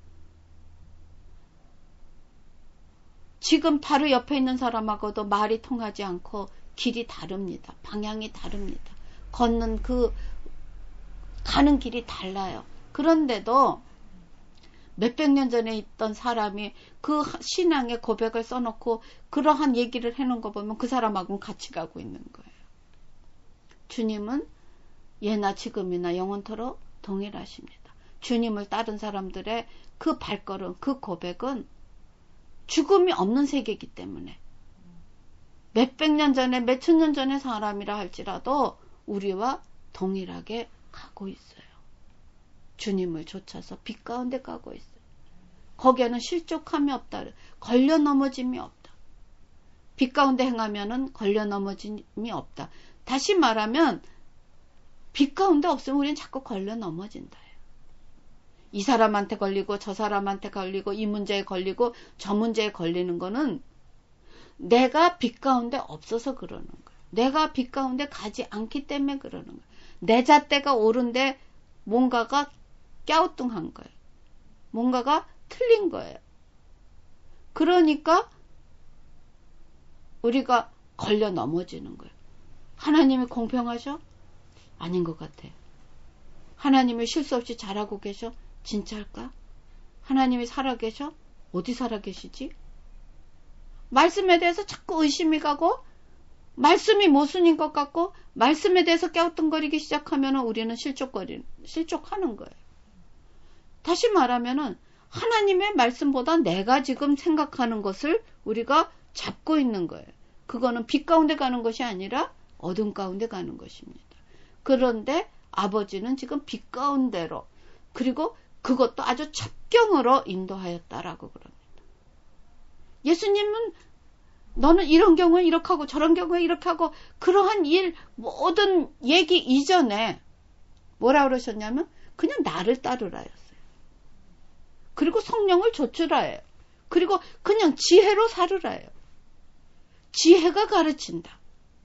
지금 바로 옆에 있는 사람하고도 말이 통하지 않고 길이 다릅니다. 방향이 다릅니다. 걷는 가는 길이 달라요. 그런데도 몇백 년 전에 있던 사람이 그 신앙의 고백을 써놓고 그러한 얘기를 해놓은 거 보면 그 사람하고는 같이 가고 있는 거예요. 주님은 예나 지금이나 영원토록 동일하십니다. 주님을 따른 사람들의 그 발걸음, 그 고백은 죽음이 없는 세계이기 때문에 몇백 년 전에, 몇천 년 전의 사람이라 할지라도 우리와 동일하게 가고 있어요. 주님을 쫓아서 빛 가운데 가고 있어요. 거기에는 실족함이 없다. 걸려 넘어짐이 없다. 빛 가운데 행하면은 걸려 넘어짐이 없다. 다시 말하면 빛 가운데 없으면 우리는 자꾸 걸려 넘어진다. 이 사람한테 걸리고 저 사람한테 걸리고 이 문제에 걸리고 저 문제에 걸리는 거는 내가 빛 가운데 없어서 그러는 거예요. 내가 빛 가운데 가지 않기 때문에 그러는 거예요. 내 잣대가 옳은데 뭔가가 갸우뚱한 거예요. 뭔가가 틀린 거예요. 그러니까 우리가 걸려 넘어지는 거예요. 하나님이 공평하셔? 아닌 것 같아요. 하나님이 실수 없이 잘하고 계셔? 진짜일까? 하나님이 살아계셔? 어디 살아계시지? 말씀에 대해서 자꾸 의심이 가고 말씀이 모순인 것 같고 말씀에 대해서 갸우뚱거리기 시작하면 우리는 실족하는 거예요. 다시 말하면은 하나님의 말씀보다 내가 지금 생각하는 것을 우리가 잡고 있는 거예요. 그거는 빛 가운데 가는 것이 아니라 어둠 가운데 가는 것입니다. 그런데 아버지는 지금 빛 가운데로 그리고 그것도 아주 첩경으로 인도하였다라고 그럽니다. 예수님은 너는 이런 경우에 이렇게 하고 저런 경우에 이렇게 하고 그러한 일 모든 얘기 이전에 뭐라 그러셨냐면 그냥 나를 따르라였어요. 그리고 성령을 좇으라예요. 그리고 그냥 지혜로 살으라예요. 지혜가 가르친다.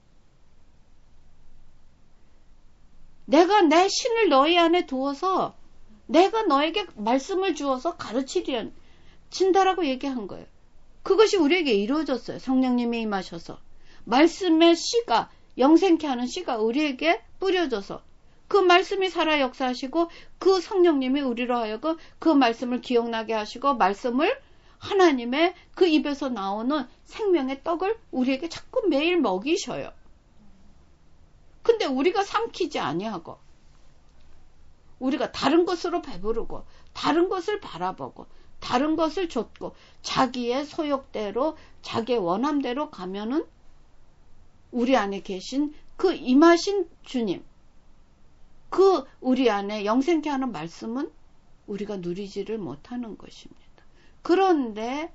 내가 내 신을 너희 안에 두어서 내가 너에게 말씀을 주어서 가르친다라고 얘기한 거예요. 그것이 우리에게 이루어졌어요. 성령님이 임하셔서 말씀의 씨가 영생케 하는 씨가 우리에게 뿌려져서 그 말씀이 살아 역사하시고 그 성령님이 우리로 하여금 그 말씀을 기억나게 하시고 말씀을 하나님의 그 입에서 나오는 생명의 떡을 우리에게 자꾸 매일 먹이셔요. 근데 우리가 삼키지 아니하고 우리가 다른 것으로 배부르고 다른 것을 바라보고 다른 것을 좇고 자기의 소욕대로 자기의 원함대로 가면은 우리 안에 계신 그 임하신 주님 그 우리 안에 영생케 하는 말씀은 우리가 누리지를 못하는 것입니다. 그런데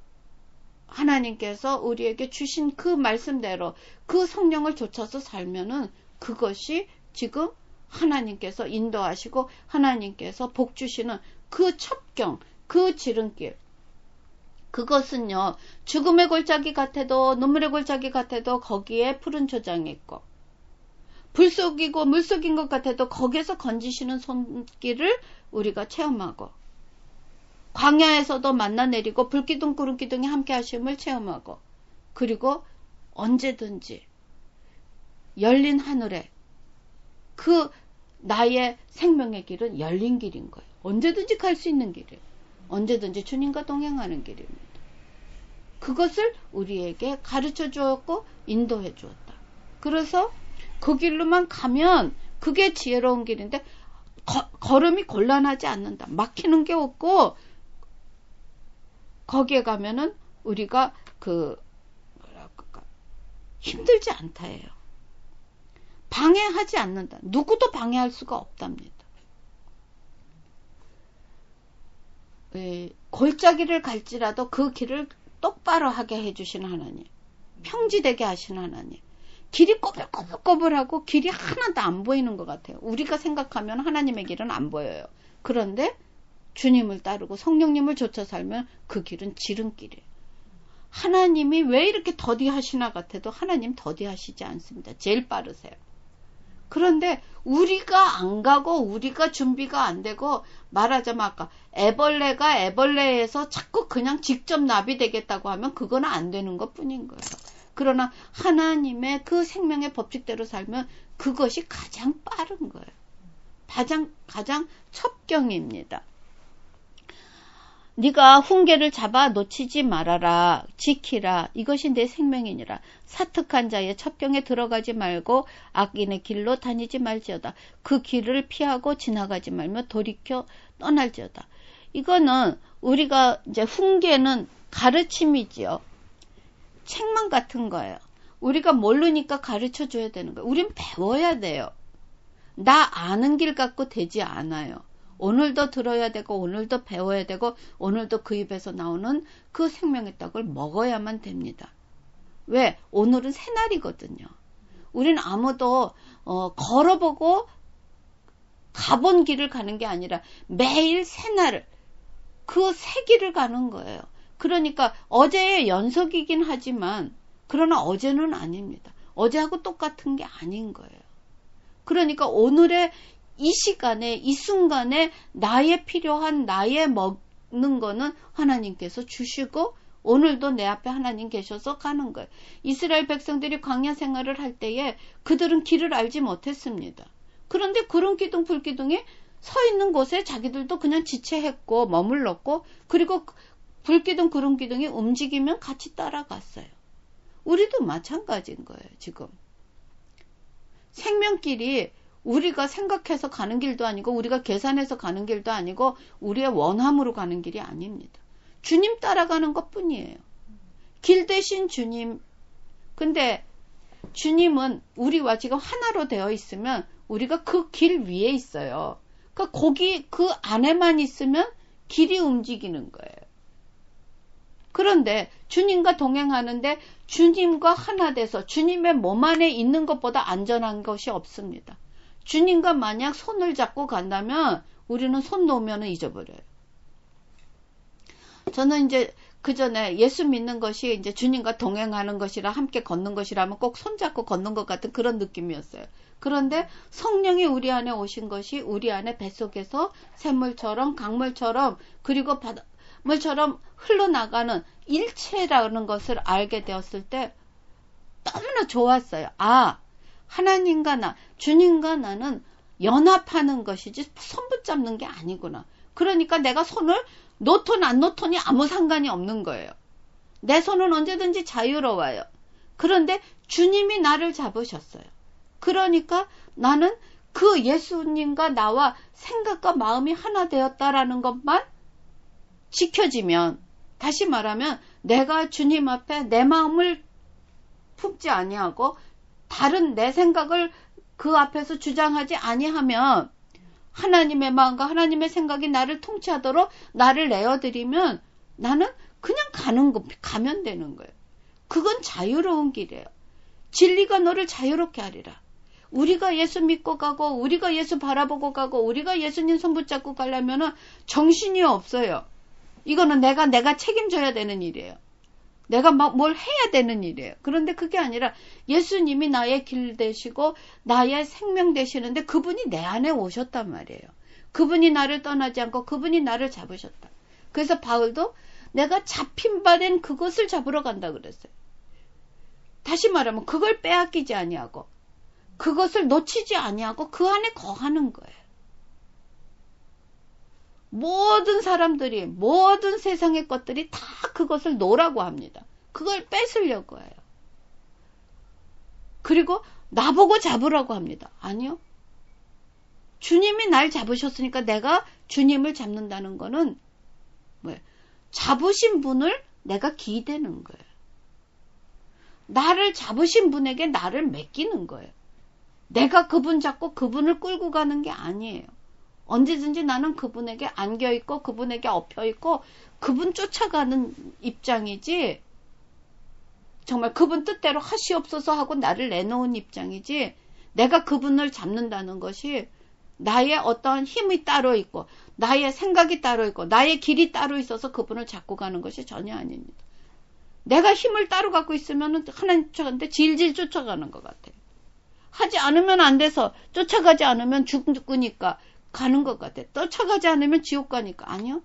하나님께서 우리에게 주신 그 말씀대로 그 성령을 좇아서 살면은 그것이 지금 하나님께서 인도하시고 하나님께서 복 주시는 그 첩경, 그 지름길. 그것은요, 죽음의 골짜기 같아도 눈물의 골짜기 같아도 거기에 푸른 초장이 있고 불속이고 물속인 것 같아도 거기에서 건지시는 손길을 우리가 체험하고 광야에서도 만나 내리고 불기둥 구름기둥이 함께 하심을 체험하고 그리고 언제든지 열린 하늘에 그 나의 생명의 길은 열린 길인 거예요. 언제든지 갈 수 있는 길이에요. 언제든지 주님과 동행하는 길입니다. 그것을 우리에게 가르쳐 주었고 인도해 주었다. 그래서 그 길로만 가면 그게 지혜로운 길인데 걸음이 곤란하지 않는다. 막히는 게 없고 거기에 가면은 우리가 힘들지 않다예요. 방해하지 않는다. 누구도 방해할 수가 없답니다. 골짜기를 갈지라도 그 길을 똑바로 하게 해주신 하나님, 평지되게 하신 하나님, 길이 꼬불꼬불하고 길이 하나도 안 보이는 것 같아요. 우리가 생각하면 하나님의 길은 안 보여요. 그런데 주님을 따르고 성령님을 좇아 살면 그 길은 지름길이에요. 하나님이 왜 이렇게 더디하시나 같아도 하나님 더디하시지 않습니다. 제일 빠르세요. 그런데 우리가 안 가고 우리가 준비가 안 되고 말하자면 아까 애벌레가 애벌레에서 자꾸 그냥 직접 나비 되겠다고 하면 그건 안 되는 것 뿐인 거예요. 그러나 하나님의 그 생명의 법칙대로 살면 그것이 가장 빠른 거예요. 가장 첩경입니다. 네가 훈계를 잡아 놓치지 말아라. 지키라. 이것이 내 생명이니라. 사특한 자의 첩경에 들어가지 말고 악인의 길로 다니지 말지어다. 그 길을 피하고 지나가지 말며 돌이켜 떠날지어다. 이거는 우리가 이제 훈계는 가르침이지요. 책망 같은 거예요. 우리가 모르니까 가르쳐 줘야 되는 거예요. 우린 배워야 돼요. 나 아는 길 갖고 되지 않아요. 오늘도 들어야 되고 오늘도 배워야 되고 오늘도 그 입에서 나오는 그 생명의 떡을 먹어야만 됩니다. 왜? 오늘은 새날이거든요. 우린 아무도 걸어보고 가본 길을 가는 게 아니라 매일 새날을 그 새 길을 가는 거예요. 그러니까 어제의 연속이긴 하지만 그러나 어제는 아닙니다. 어제하고 똑같은 게 아닌 거예요. 그러니까 오늘의 이 시간에 이 순간에 나의 필요한 나의 먹는 거는 하나님께서 주시고 오늘도 내 앞에 하나님 계셔서 가는 거예요. 이스라엘 백성들이 광야 생활을 할 때에 그들은 길을 알지 못했습니다. 그런데 구름기둥 불기둥이 서 있는 곳에 자기들도 그냥 지체했고 머물렀고 그리고 불기둥 구름기둥이 움직이면 같이 따라갔어요. 우리도 마찬가지인 거예요. 지금 생명길이 우리가 생각해서 가는 길도 아니고 우리가 계산해서 가는 길도 아니고 우리의 원함으로 가는 길이 아닙니다. 주님 따라가는 것뿐이에요. 길 대신 주님. 근데 주님은 우리와 지금 하나로 되어 있으면 우리가 그 길 위에 있어요. 그러니까 거기 그 안에만 있으면 길이 움직이는 거예요. 그런데 주님과 동행하는데 주님과 하나 돼서 주님의 몸 안에 있는 것보다 안전한 것이 없습니다. 주님과 만약 손을 잡고 간다면 우리는 손 놓으면 잊어버려요. 저는 이제 그 전에 예수 믿는 것이 이제 주님과 동행하는 것이라 함께 걷는 것이라면 꼭 손잡고 걷는 것 같은 그런 느낌이었어요. 그런데 성령이 우리 안에 오신 것이 우리 안에 뱃속에서 샘물처럼 강물처럼 그리고 바닷물처럼 흘러나가는 일체라는 것을 알게 되었을 때 너무나 좋았어요. 아, 하나님과 나, 주님과 나는 연합하는 것이지 손 붙잡는 게 아니구나. 그러니까 내가 손을 놓던 안 놓던이 아무 상관이 없는 거예요. 내 손은 언제든지 자유로워요. 그런데 주님이 나를 잡으셨어요. 그러니까 나는 그 예수님과 나와 생각과 마음이 하나 되었다라는 것만 지켜지면, 다시 말하면 내가 주님 앞에 내 마음을 품지 아니하고 다른 내 생각을 그 앞에서 주장하지 아니하면 하나님의 마음과 하나님의 생각이 나를 통치하도록 나를 내어드리면 나는 그냥 가면 되는 거예요. 그건 자유로운 길이에요. 진리가 너를 자유롭게 하리라. 우리가 예수 믿고 가고 우리가 예수 바라보고 가고 우리가 예수님 손 붙잡고 가려면 정신이 없어요. 이거는 내가 책임져야 되는 일이에요. 내가 막 뭘 해야 되는 일이에요. 그런데 그게 아니라 예수님이 나의 길 되시고 나의 생명 되시는데 그분이 내 안에 오셨단 말이에요. 그분이 나를 떠나지 않고 그분이 나를 잡으셨다. 그래서 바울도 내가 잡힌 바 된 그것을 잡으러 간다 그랬어요. 다시 말하면 그걸 빼앗기지 아니하고 그것을 놓치지 아니하고 그 안에 거하는 거예요. 모든 사람들이 모든 세상의 것들이 다 그것을 놓으라고 합니다. 그걸 뺏으려고 해요. 그리고 나보고 잡으라고 합니다. 아니요. 주님이 날 잡으셨으니까 내가 주님을 잡는다는 거는 뭐예요? 잡으신 분을 내가 기대는 거예요. 나를 잡으신 분에게 나를 맡기는 거예요. 내가 그분 잡고 그분을 끌고 가는 게 아니에요. 언제든지 나는 그분에게 안겨있고 그분에게 엎혀있고 그분 쫓아가는 입장이지, 정말 그분 뜻대로 하시옵소서 하고 나를 내놓은 입장이지, 내가 그분을 잡는다는 것이 나의 어떠한 힘이 따로 있고 나의 생각이 따로 있고 나의 길이 따로 있어서 그분을 잡고 가는 것이 전혀 아닙니다. 내가 힘을 따로 갖고 있으면 하나님 쫓아가는데 질질 쫓아가는 것 같아요. 하지 않으면 안 돼서, 쫓아가지 않으면 죽으니까 가는 것 같아. 쫓아가지 않으면 지옥 가니까. 아니요.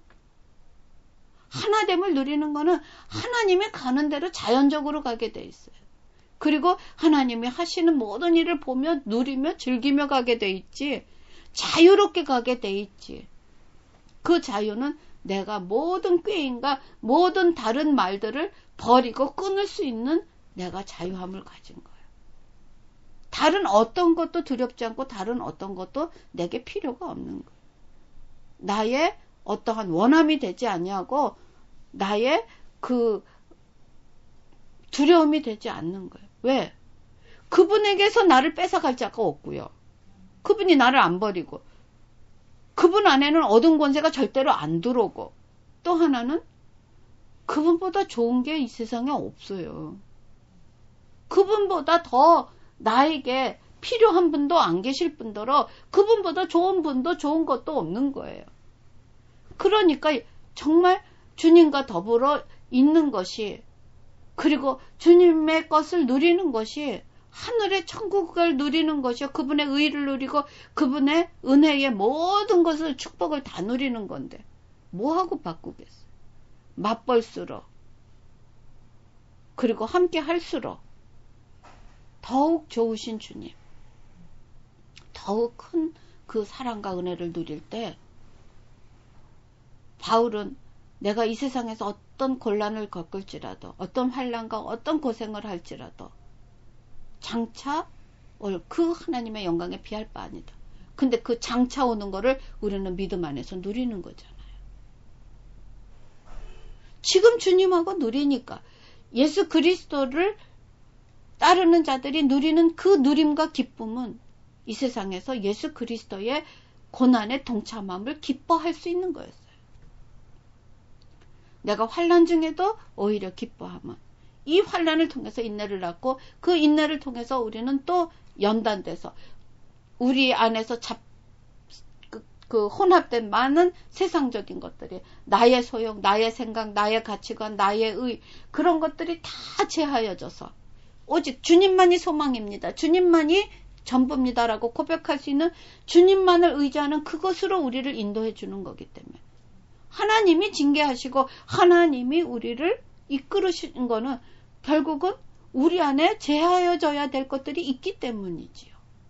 하나됨을 누리는 거는 하나님이 가는 대로 자연적으로 가게 돼 있어요. 그리고 하나님이 하시는 모든 일을 보며 누리며 즐기며 가게 돼 있지, 자유롭게 가게 돼 있지. 그 자유는 내가 모든 꾀인과 모든 다른 말들을 버리고 끊을 수 있는 내가 자유함을 가진 거예요. 다른 어떤 것도 두렵지 않고 다른 어떤 것도 내게 필요가 없는 거예요. 나의 어떠한 원함이 되지 아니하고 나의 그 두려움이 되지 않는 거예요. 왜? 그분에게서 나를 뺏어갈 자가 없고요. 그분이 나를 안 버리고 그분 안에는 어두운 권세가 절대로 안 들어오고, 또 하나는 그분보다 좋은 게 이 세상에 없어요. 그분보다 더 나에게 필요한 분도 안 계실 뿐더러 그분보다 좋은 분도 좋은 것도 없는 거예요. 그러니까 정말 주님과 더불어 있는 것이, 그리고 주님의 것을 누리는 것이 하늘의 천국을 누리는 것이요. 그분의 의를 누리고 그분의 은혜의 모든 것을, 축복을 다 누리는 건데 뭐하고 바꾸겠어요. 맛볼수록, 그리고 함께 할수록 더욱 좋으신 주님, 더욱 큰 그 사랑과 은혜를 누릴 때, 바울은 내가 이 세상에서 어떤 곤란을 겪을지라도, 어떤 환난과 어떤 고생을 할지라도 장차 올 그 하나님의 영광에 비할 바 아니다. 근데 그 장차 오는 거를 우리는 믿음 안에서 누리는 거잖아요. 지금 주님하고 누리니까, 예수 그리스도를 따르는 자들이 누리는 그 누림과 기쁨은 이 세상에서 예수 그리스도의 고난에 동참함을 기뻐할 수 있는 거였어요. 내가 환난 중에도 오히려 기뻐함은 이 환난을 통해서 인내를 낳고 그 인내를 통해서 우리는 또 연단돼서 우리 안에서 그 혼합된 많은 세상적인 것들이 나의 소용, 나의 생각, 나의 가치관, 나의 의 그런 것들이 다 제하여져서 오직 주님만이 소망입니다. 주님만이 전부입니다라고 고백할 수 있는 주님만을 의지하는 그것으로 우리를 인도해 주는 거기 때문에 하나님이 징계하시고 하나님이 우리를 이끌으신 거는 결국은 우리 안에 제하여져야 될 것들이 있기 때문이지요.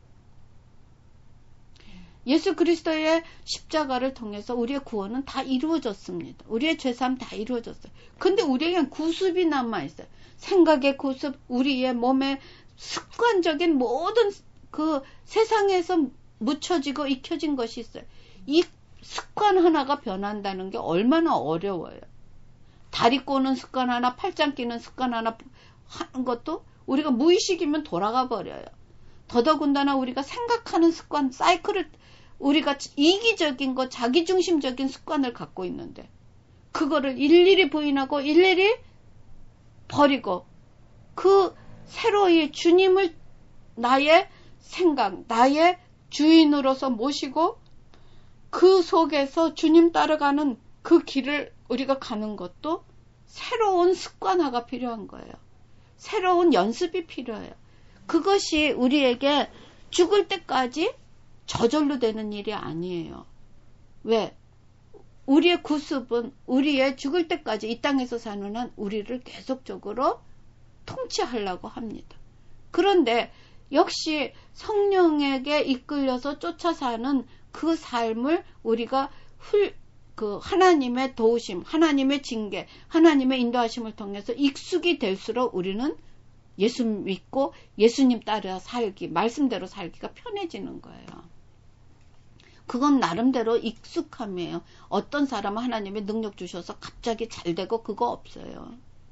예수 그리스도의 십자가를 통해서 우리의 구원은 다 이루어졌습니다. 우리의 죄사함 다 이루어졌어요. 근데 우리에겐 구습이 남아있어요. 생각의 구습, 우리의 몸에 습관적인 모든 그 세상에서 묻혀지고 익혀진 것이 있어요. 이 습관 하나가 변한다는 게 얼마나 어려워요. 다리 꼬는 습관 하나, 팔짱 끼는 습관 하나 하는 것도 우리가 무의식이면 돌아가 버려요. 더더군다나 우리가 생각하는 습관, 사이클을 우리가 이기적인 것, 자기중심적인 습관을 갖고 있는데 그거를 일일이 부인하고 일일이 버리고 그 새로이 주님을 나의 생각, 나의 주인으로서 모시고 그 속에서 주님 따라가는 그 길을 우리가 가는 것도 새로운 습관화가 필요한 거예요. 새로운 연습이 필요해요. 그것이 우리에게 죽을 때까지 저절로 되는 일이 아니에요. 왜? 우리의 구습은 우리의 죽을 때까지 이 땅에서 사는 한 우리를 계속적으로 통치하려고 합니다. 그런데 역시 성령에게 이끌려서 쫓아 사는 그 삶을 우리가 하나님의 도우심, 하나님의 징계, 하나님의 인도하심을 통해서 익숙이 될수록 우리는 예수 믿고 예수님 따라 살기, 말씀대로 살기가 편해지는 거예요. 그건 나름대로 익숙함이에요. 어떤 사람은 하나님의 능력 주셔서 갑자기 잘 되고 그거 없어요.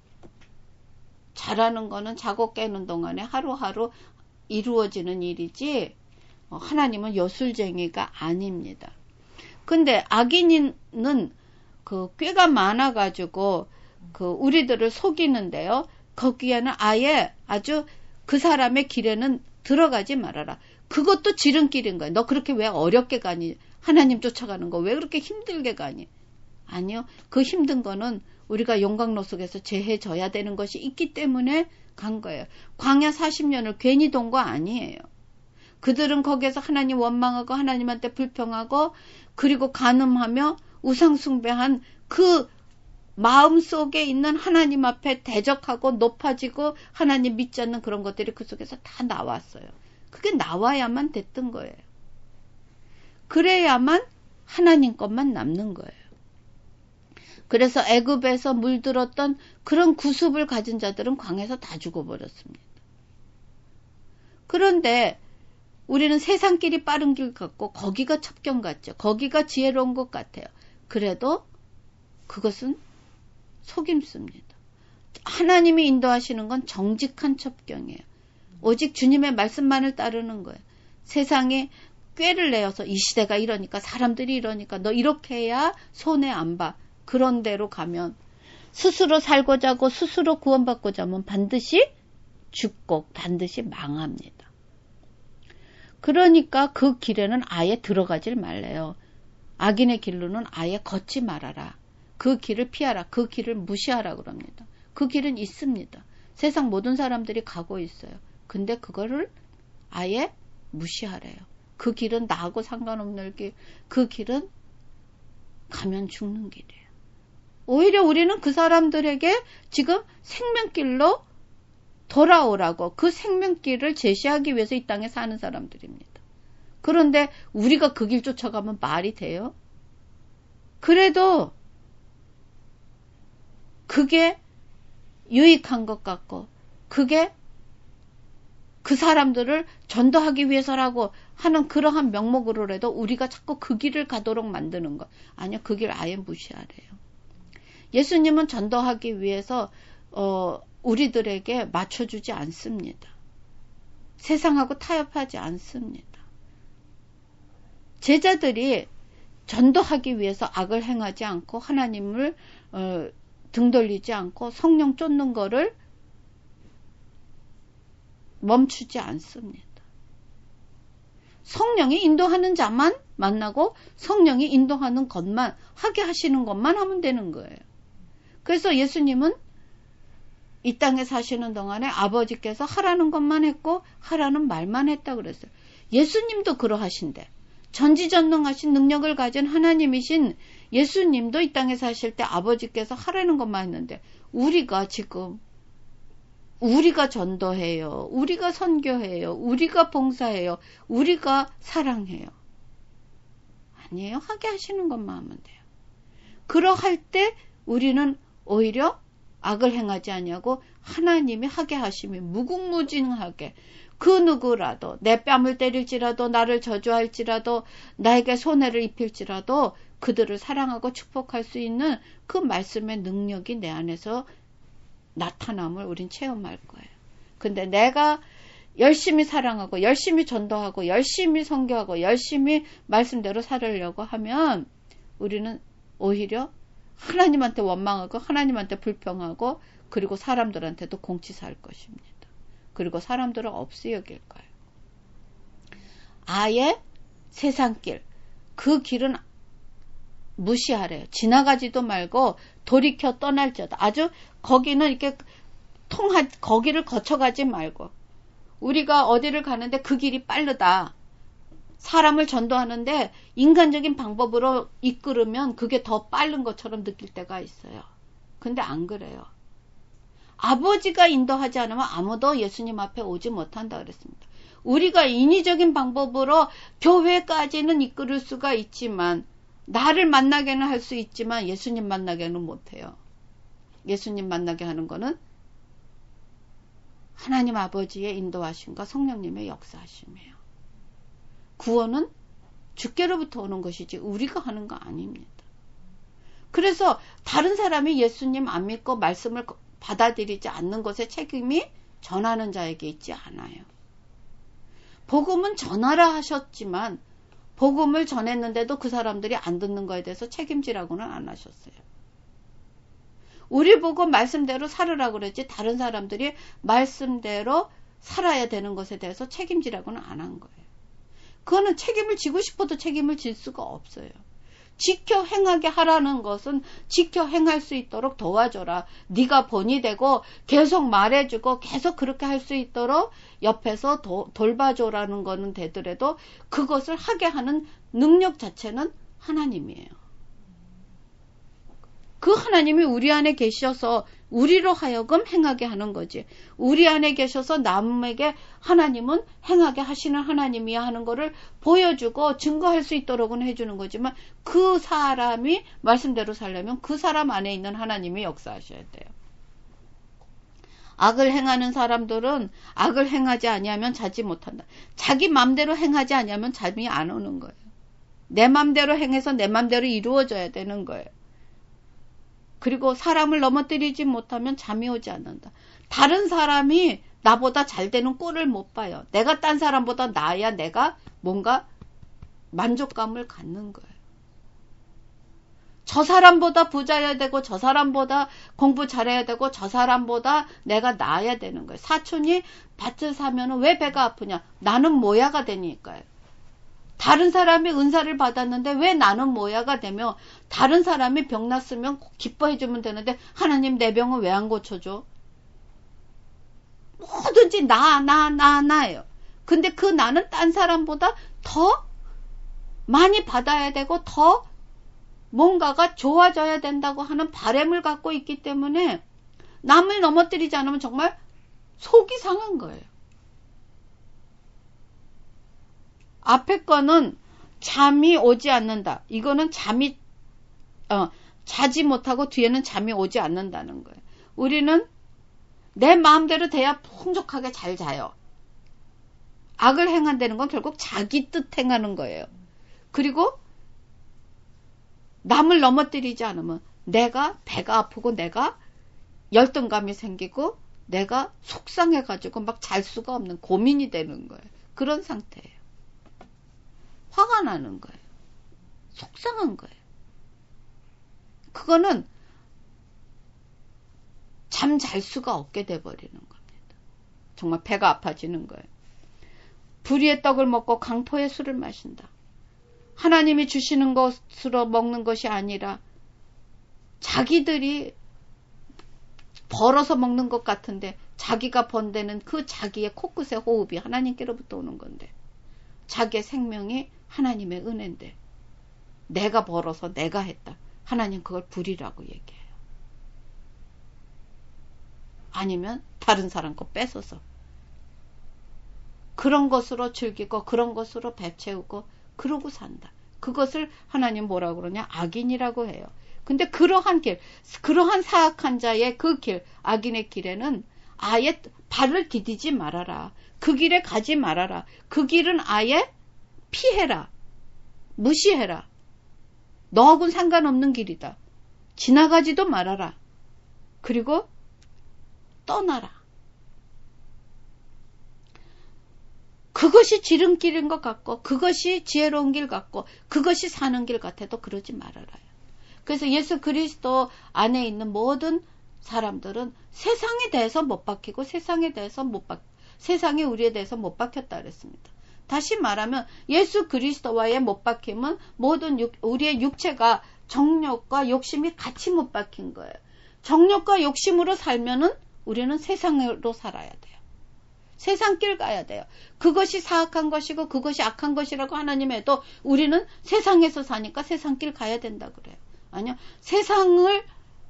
잘하는 거는 자고 깨는 동안에 하루하루 이루어지는 일이지 하나님은 요술쟁이가 아닙니다. 근데 악인은 그 꾀가 많아가지고 그 우리들을 속이는데요. 거기에는 아예 아주 그 사람의 길에는 들어가지 말아라. 그것도 지름길인 거예요. 너 그렇게 왜 어렵게 가니? 하나님 쫓아가는 거 왜 그렇게 힘들게 가니? 아니요. 그 힘든 거는 우리가 용광로 속에서 제해져야 되는 것이 있기 때문에 간 거예요. 광야 40년을 괜히 돈 거 아니에요. 그들은 거기에서 하나님 원망하고 하나님한테 불평하고 그리고 간음하며 우상숭배한 그 마음 속에 있는 하나님 앞에 대적하고 높아지고 하나님 믿지 않는 그런 것들이 그 속에서 다 나왔어요. 그게 나와야만 됐던 거예요. 그래야만 하나님 것만 남는 거예요. 그래서 애굽에서 물들었던 그런 구습을 가진 자들은 광야에서 다 죽어버렸습니다. 그런데 우리는 세상길이 빠른 길 같고 거기가 첩경 같죠. 거기가 지혜로운 것 같아요. 그래도 그것은 속임수입니다. 하나님이 인도하시는 건 정직한 첩경이에요. 오직 주님의 말씀만을 따르는 거예요. 세상에 꾀를 내어서 이 시대가 이러니까 사람들이 이러니까 너 이렇게 해야 손해 안 봐. 그런 대로 가면 스스로 살고자 하고 스스로 구원받고자 하면 반드시 죽고 반드시 망합니다. 그러니까 그 길에는 아예 들어가질 말래요. 악인의 길로는 아예 걷지 말아라. 그 길을 피하라. 그 길을 무시하라 그럽니다. 그 길은 있습니다. 세상 모든 사람들이 가고 있어요. 근데 그거를 아예 무시하래요. 그 길은 나하고 상관없는 길. 그 길은 가면 죽는 길이에요. 오히려 우리는 그 사람들에게 지금 생명길로 돌아오라고 그 생명길을 제시하기 위해서 이 땅에 사는 사람들입니다. 그런데 우리가 그 길 쫓아가면 말이 돼요? 그래도 그게 유익한 것 같고 그게 그 사람들을 전도하기 위해서라고 하는 그러한 명목으로라도 우리가 자꾸 그 길을 가도록 만드는 것. 아니요. 그 길 아예 무시하래요. 예수님은 전도하기 위해서 우리들에게 맞춰주지 않습니다. 세상하고 타협하지 않습니다. 제자들이 전도하기 위해서 악을 행하지 않고 하나님을 등 돌리지 않고 성령 쫓는 거를 멈추지 않습니다. 성령이 인도하는 자만 만나고 성령이 인도하는 것만 하게 하시는 것만 하면 되는 거예요. 그래서 예수님은 이 땅에 사시는 동안에 아버지께서 하라는 것만 했고 하라는 말만 했다고 그랬어요. 예수님도 그러하신데 전지전능하신 능력을 가진 하나님이신 예수님도 이 땅에 사실 때 아버지께서 하라는 것만 했는데 우리가 지금 우리가 전도해요. 우리가 선교해요. 우리가 봉사해요. 우리가 사랑해요. 아니에요. 하게 하시는 것만 하면 돼요. 그러할 때 우리는 오히려 악을 행하지 아니하고 하나님이 하게 하심이 무궁무진하게 그 누구라도 내 뺨을 때릴지라도 나를 저주할지라도 나에게 손해를 입힐지라도 그들을 사랑하고 축복할 수 있는 그 말씀의 능력이 내 안에서 나타남을 우린 체험할 거예요. 근데 내가 열심히 사랑하고 열심히 전도하고 열심히 선교하고 열심히 말씀대로 살으려고 하면 우리는 오히려 하나님한테 원망하고 하나님한테 불평하고 그리고 사람들한테도 공치살 것입니다. 그리고 사람들을 없이 여길 거예요. 아예 세상길 그 길은 무시하래요. 지나가지도 말고 돌이켜 떠날지어다. 아주 거기는 이렇게 거기를 거쳐가지 말고 우리가 어디를 가는데 그 길이 빠르다. 사람을 전도하는데 인간적인 방법으로 이끌으면 그게 더 빠른 것처럼 느낄 때가 있어요. 근데 안 그래요. 아버지가 인도하지 않으면 아무도 예수님 앞에 오지 못한다 그랬습니다. 우리가 인위적인 방법으로 교회까지는 이끌을 수가 있지만 나를 만나게는 할 수 있지만 예수님 만나게는 못해요. 예수님 만나게 하는 거는 하나님 아버지의 인도하심과 성령님의 역사하심이에요. 구원은 주께로부터 오는 것이지 우리가 하는 거 아닙니다. 그래서 다른 사람이 예수님 안 믿고 말씀을 받아들이지 않는 것의 책임이 전하는 자에게 있지 않아요. 복음은 전하라 하셨지만 복음을 전했는데도 그 사람들이 안 듣는 거에 대해서 책임지라고는 안 하셨어요. 우리 보고 말씀대로 살으라고 그랬지 다른 사람들이 말씀대로 살아야 되는 것에 대해서 책임지라고는 안 한 거예요. 그거는 책임을 지고 싶어도 책임을 질 수가 없어요. 지켜 행하게 하라는 것은 지켜 행할 수 있도록 도와줘라. 네가 본이 되고 계속 말해주고 계속 그렇게 할 수 있도록 옆에서 돌봐줘라는 거는 되더라도 그것을 하게 하는 능력 자체는 하나님이에요. 그 하나님이 우리 안에 계셔서 우리로 하여금 행하게 하는 거지. 우리 안에 계셔서 남에게 하나님은 행하게 하시는 하나님이야 하는 거를 보여주고 증거할 수 있도록은 해주는 거지만 그 사람이 말씀대로 살려면 그 사람 안에 있는 하나님이 역사하셔야 돼요. 악을 행하는 사람들은 악을 행하지 아니하면 자지 못한다. 자기 맘대로 행하지 아니하면 잠이 안 오는 거예요. 내 맘대로 행해서 내 맘대로 이루어져야 되는 거예요. 그리고 사람을 넘어뜨리지 못하면 잠이 오지 않는다. 다른 사람이 나보다 잘 되는 꼴을 못 봐요. 내가 딴 사람보다 나아야 내가 뭔가 만족감을 갖는 거예요. 저 사람보다 부자여야 되고 저 사람보다 공부 잘해야 되고 저 사람보다 내가 나아야 되는 거예요. 사촌이 밭을 사면 왜 배가 아프냐? 나는 모야가 되니까요. 다른 사람이 은사를 받았는데 왜 나는 모야가 되며 다른 사람이 병 났으면 기뻐해주면 되는데 하나님 내 병은 왜 안 고쳐줘? 뭐든지 나예요. 근데 그 나는 딴 사람보다 더 많이 받아야 되고 더 뭔가가 좋아져야 된다고 하는 바램을 갖고 있기 때문에 남을 넘어뜨리지 않으면 정말 속이 상한 거예요. 앞에 거는 잠이 오지 않는다. 이거는 자지 못하고 뒤에는 잠이 오지 않는다는 거예요. 우리는 내 마음대로 돼야 풍족하게 잘 자요. 악을 행한다는 건 결국 자기 뜻 행하는 거예요. 그리고 남을 넘어뜨리지 않으면 내가 배가 아프고 내가 열등감이 생기고 내가 속상해가지고 막 잘 수가 없는 고민이 되는 거예요. 그런 상태예요. 화가 나는 거예요. 속상한 거예요. 그거는 잠 잘 수가 없게 돼버리는 겁니다. 정말 배가 아파지는 거예요. 불의의 떡을 먹고 강포의 술을 마신다. 하나님이 주시는 것으로 먹는 것이 아니라 자기들이 벌어서 먹는 것 같은데 자기가 번 데는 그 자기의 코끝의 호흡이 하나님께로부터 오는 건데 자기의 생명이 하나님의 은혜인데 내가 벌어서 내가 했다. 하나님 그걸 불의라고 얘기해요. 아니면 다른 사람 거 뺏어서 그런 것으로 즐기고 그런 것으로 배 채우고 그러고 산다. 그것을 하나님 뭐라고 그러냐? 악인이라고 해요. 근데 그러한 길, 그러한 사악한 자의 그 길, 악인의 길에는 아예 발을 디디지 말아라. 그 길에 가지 말아라. 그 길은 아예 피해라. 무시해라. 너하고는 상관없는 길이다. 지나가지도 말아라. 그리고 떠나라. 그것이 지름길인 것 같고 그것이 지혜로운 길 같고 그것이 사는 길 같아도 그러지 말아라요. 그래서 예수 그리스도 안에 있는 모든 사람들은 세상에 대해서 못 박히고 세상이 우리에 대해서 못 박혔다 그랬습니다. 다시 말하면 예수 그리스도와의 못 박힘은 모든 우리의 육체가 정욕과 욕심이 같이 못 박힌 거예요. 정욕과 욕심으로 살면은 우리는 세상으로 살아야 돼요. 세상길 가야 돼요. 그것이 사악한 것이고 그것이 악한 것이라고 하나님 해도 우리는 세상에서 사니까 세상길 가야 된다 그래요. 아니요. 세상을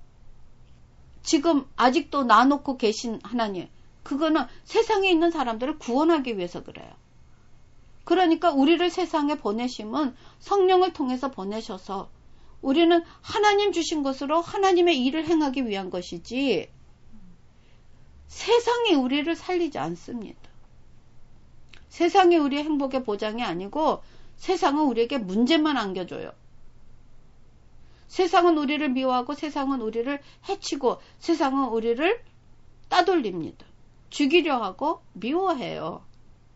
지금 아직도 놔놓고 계신 하나님, 그거는 세상에 있는 사람들을 구원하기 위해서 그래요. 그러니까 우리를 세상에 보내심은 성령을 통해서 보내셔서 우리는 하나님 주신 것으로 하나님의 일을 행하기 위한 것이지 세상이 우리를 살리지 않습니다. 세상이 우리의 행복의 보장이 아니고 세상은 우리에게 문제만 안겨줘요. 세상은 우리를 미워하고 세상은 우리를 해치고 세상은 우리를 따돌립니다. 죽이려 하고 미워해요.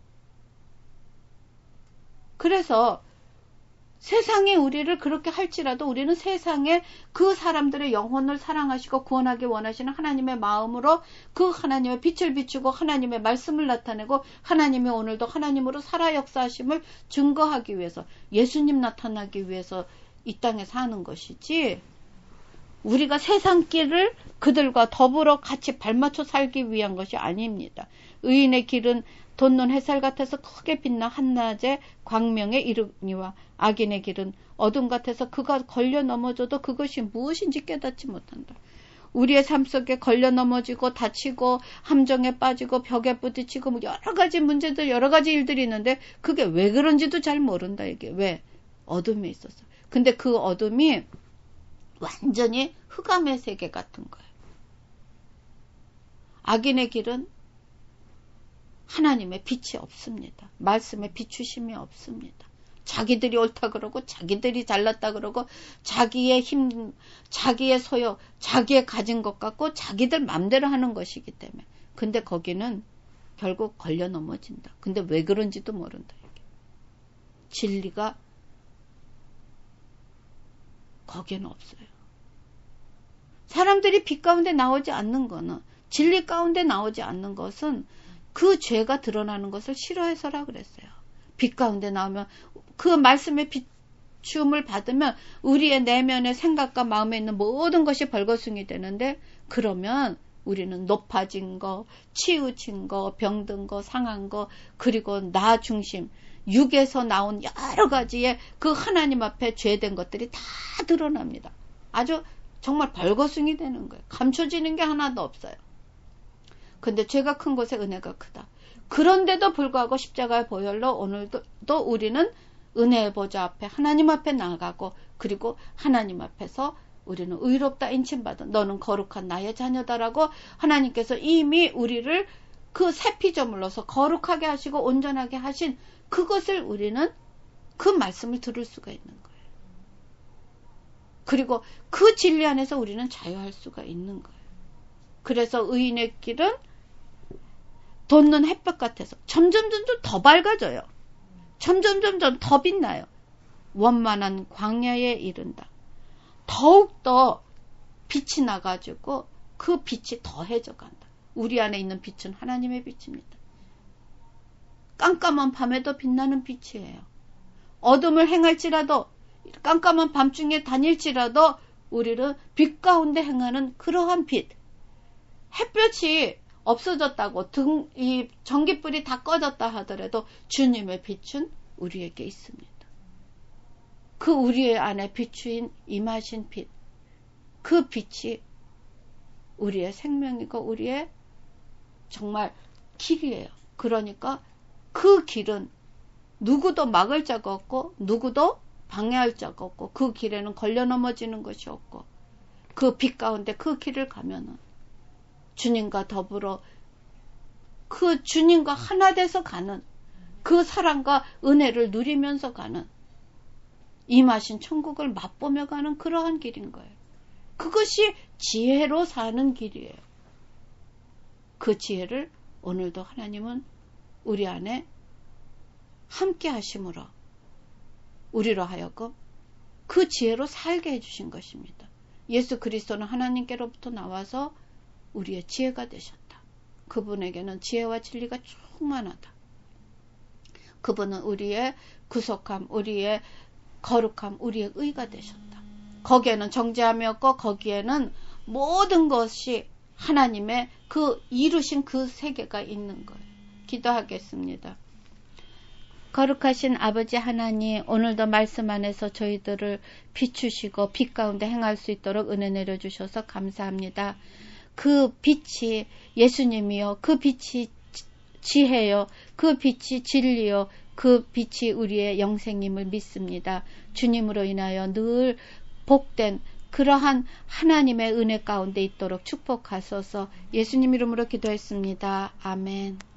그래서 세상이 우리를 그렇게 할지라도 우리는 세상에 그 사람들의 영혼을 사랑하시고 구원하기 원하시는 하나님의 마음으로 그 하나님의 빛을 비추고 하나님의 말씀을 나타내고 하나님이 오늘도 하나님으로 살아 역사하심을 증거하기 위해서 예수님 나타나기 위해서 이 땅에 사는 것이지 우리가 세상 길을 그들과 더불어 같이 발맞춰 살기 위한 것이 아닙니다. 의인의 길은 돋는 햇살 같아서 크게 빛나 한낮의 광명에 이르니와 악인의 길은 어둠 같아서 그가 걸려 넘어져도 그것이 무엇인지 깨닫지 못한다. 우리의 삶 속에 걸려 넘어지고 다치고 함정에 빠지고 벽에 부딪히고 뭐 여러 가지 문제들 여러 가지 일들이 있는데 그게 왜 그런지도 잘 모른다 이게. 왜? 어둠에 있었어. 근데 그 어둠이 완전히 흑암의 세계 같은 거예요. 악인의 길은 하나님의 빛이 없습니다. 말씀의 비추심이 없습니다. 자기들이 옳다 그러고 자기들이 잘났다 그러고 자기의 힘, 자기의 소유, 자기의 가진 것 같고 자기들 맘대로 하는 것이기 때문에. 근데 거기는 결국 걸려 넘어진다. 근데 왜 그런지도 모른다. 이게. 진리가 거기는 없어요. 사람들이 빛 가운데 나오지 않는 거는 진리 가운데 나오지 않는 것은 그 죄가 드러나는 것을 싫어해서라 그랬어요. 빛 가운데 나오면 그 말씀의 비춤을 받으면 우리의 내면의 생각과 마음에 있는 모든 것이 벌거숭이 되는데 그러면 우리는 높아진 거, 치우친 거, 병든 거, 상한 거 그리고 나 중심 육에서 나온 여러 가지의 그 하나님 앞에 죄된 것들이 다 드러납니다. 아주 정말 벌거숭이 되는 거예요. 감춰지는 게 하나도 없어요. 근데 죄가 큰 곳에 은혜가 크다. 그런데도 불구하고 십자가의 보혈로 오늘도 우리는 은혜의 보좌 앞에 하나님 앞에 나가고 그리고 하나님 앞에서 우리는 의롭다 인침받은 너는 거룩한 나의 자녀다라고 하나님께서 이미 우리를 그 새 피조물로서 거룩하게 하시고 온전하게 하신 그것을 우리는 그 말씀을 들을 수가 있는 거예요. 그리고 그 진리 안에서 우리는 자유할 수가 있는 거예요. 그래서 의인의 길은 돋는 햇볕 같아서 점점 더 밝아져요. 점점 더 빛나요. 원만한 광야에 이른다. 더욱더 빛이 나가지고 그 빛이 더해져 간다. 우리 안에 있는 빛은 하나님의 빛입니다. 깜깜한 밤에도 빛나는 빛이에요. 어둠을 행할지라도, 깜깜한 밤중에 다닐지라도 우리는 빛 가운데 행하는 그러한 빛. 햇볕이 없어졌다고 이 전기불이 다 꺼졌다 하더라도 주님의 빛은 우리에게 있습니다. 그 우리의 안에 비추인 임하신 빛, 그 빛이 우리의 생명이고 우리의 정말 길이에요. 그러니까 그 길은 누구도 막을 자가 없고 누구도 방해할 자가 없고 그 길에는 걸려 넘어지는 것이 없고 그 빛 가운데 그 길을 가면은 주님과 더불어 그 주님과 하나 돼서 가는 그 사랑과 은혜를 누리면서 가는 임하신 천국을 맛보며 가는 그러한 길인 거예요. 그것이 지혜로 사는 길이에요. 그 지혜를 오늘도 하나님은 우리 안에 함께 하심으로 우리로 하여금 그 지혜로 살게 해주신 것입니다. 예수 그리스도는 하나님께로부터 나와서 우리의 지혜가 되셨다. 그분에게는 지혜와 진리가 충만하다. 그분은 우리의 구속함, 우리의 거룩함, 우리의 의가 되셨다. 거기에는 정죄함이 없고 거기에는 모든 것이 하나님의 그 이루신 그 세계가 있는 거예요. 기도하겠습니다. 거룩하신 아버지 하나님, 오늘도 말씀 안에서 저희들을 비추시고 빛 가운데 행할 수 있도록 은혜 내려주셔서 감사합니다. 그 빛이 예수님이요, 그 빛이 지혜요, 그 빛이 진리요, 그 빛이 우리의 영생임을 믿습니다. 주님으로 인하여 늘 복된 그러한 하나님의 은혜 가운데 있도록 축복하소서. 예수님 이름으로 기도했습니다. 아멘.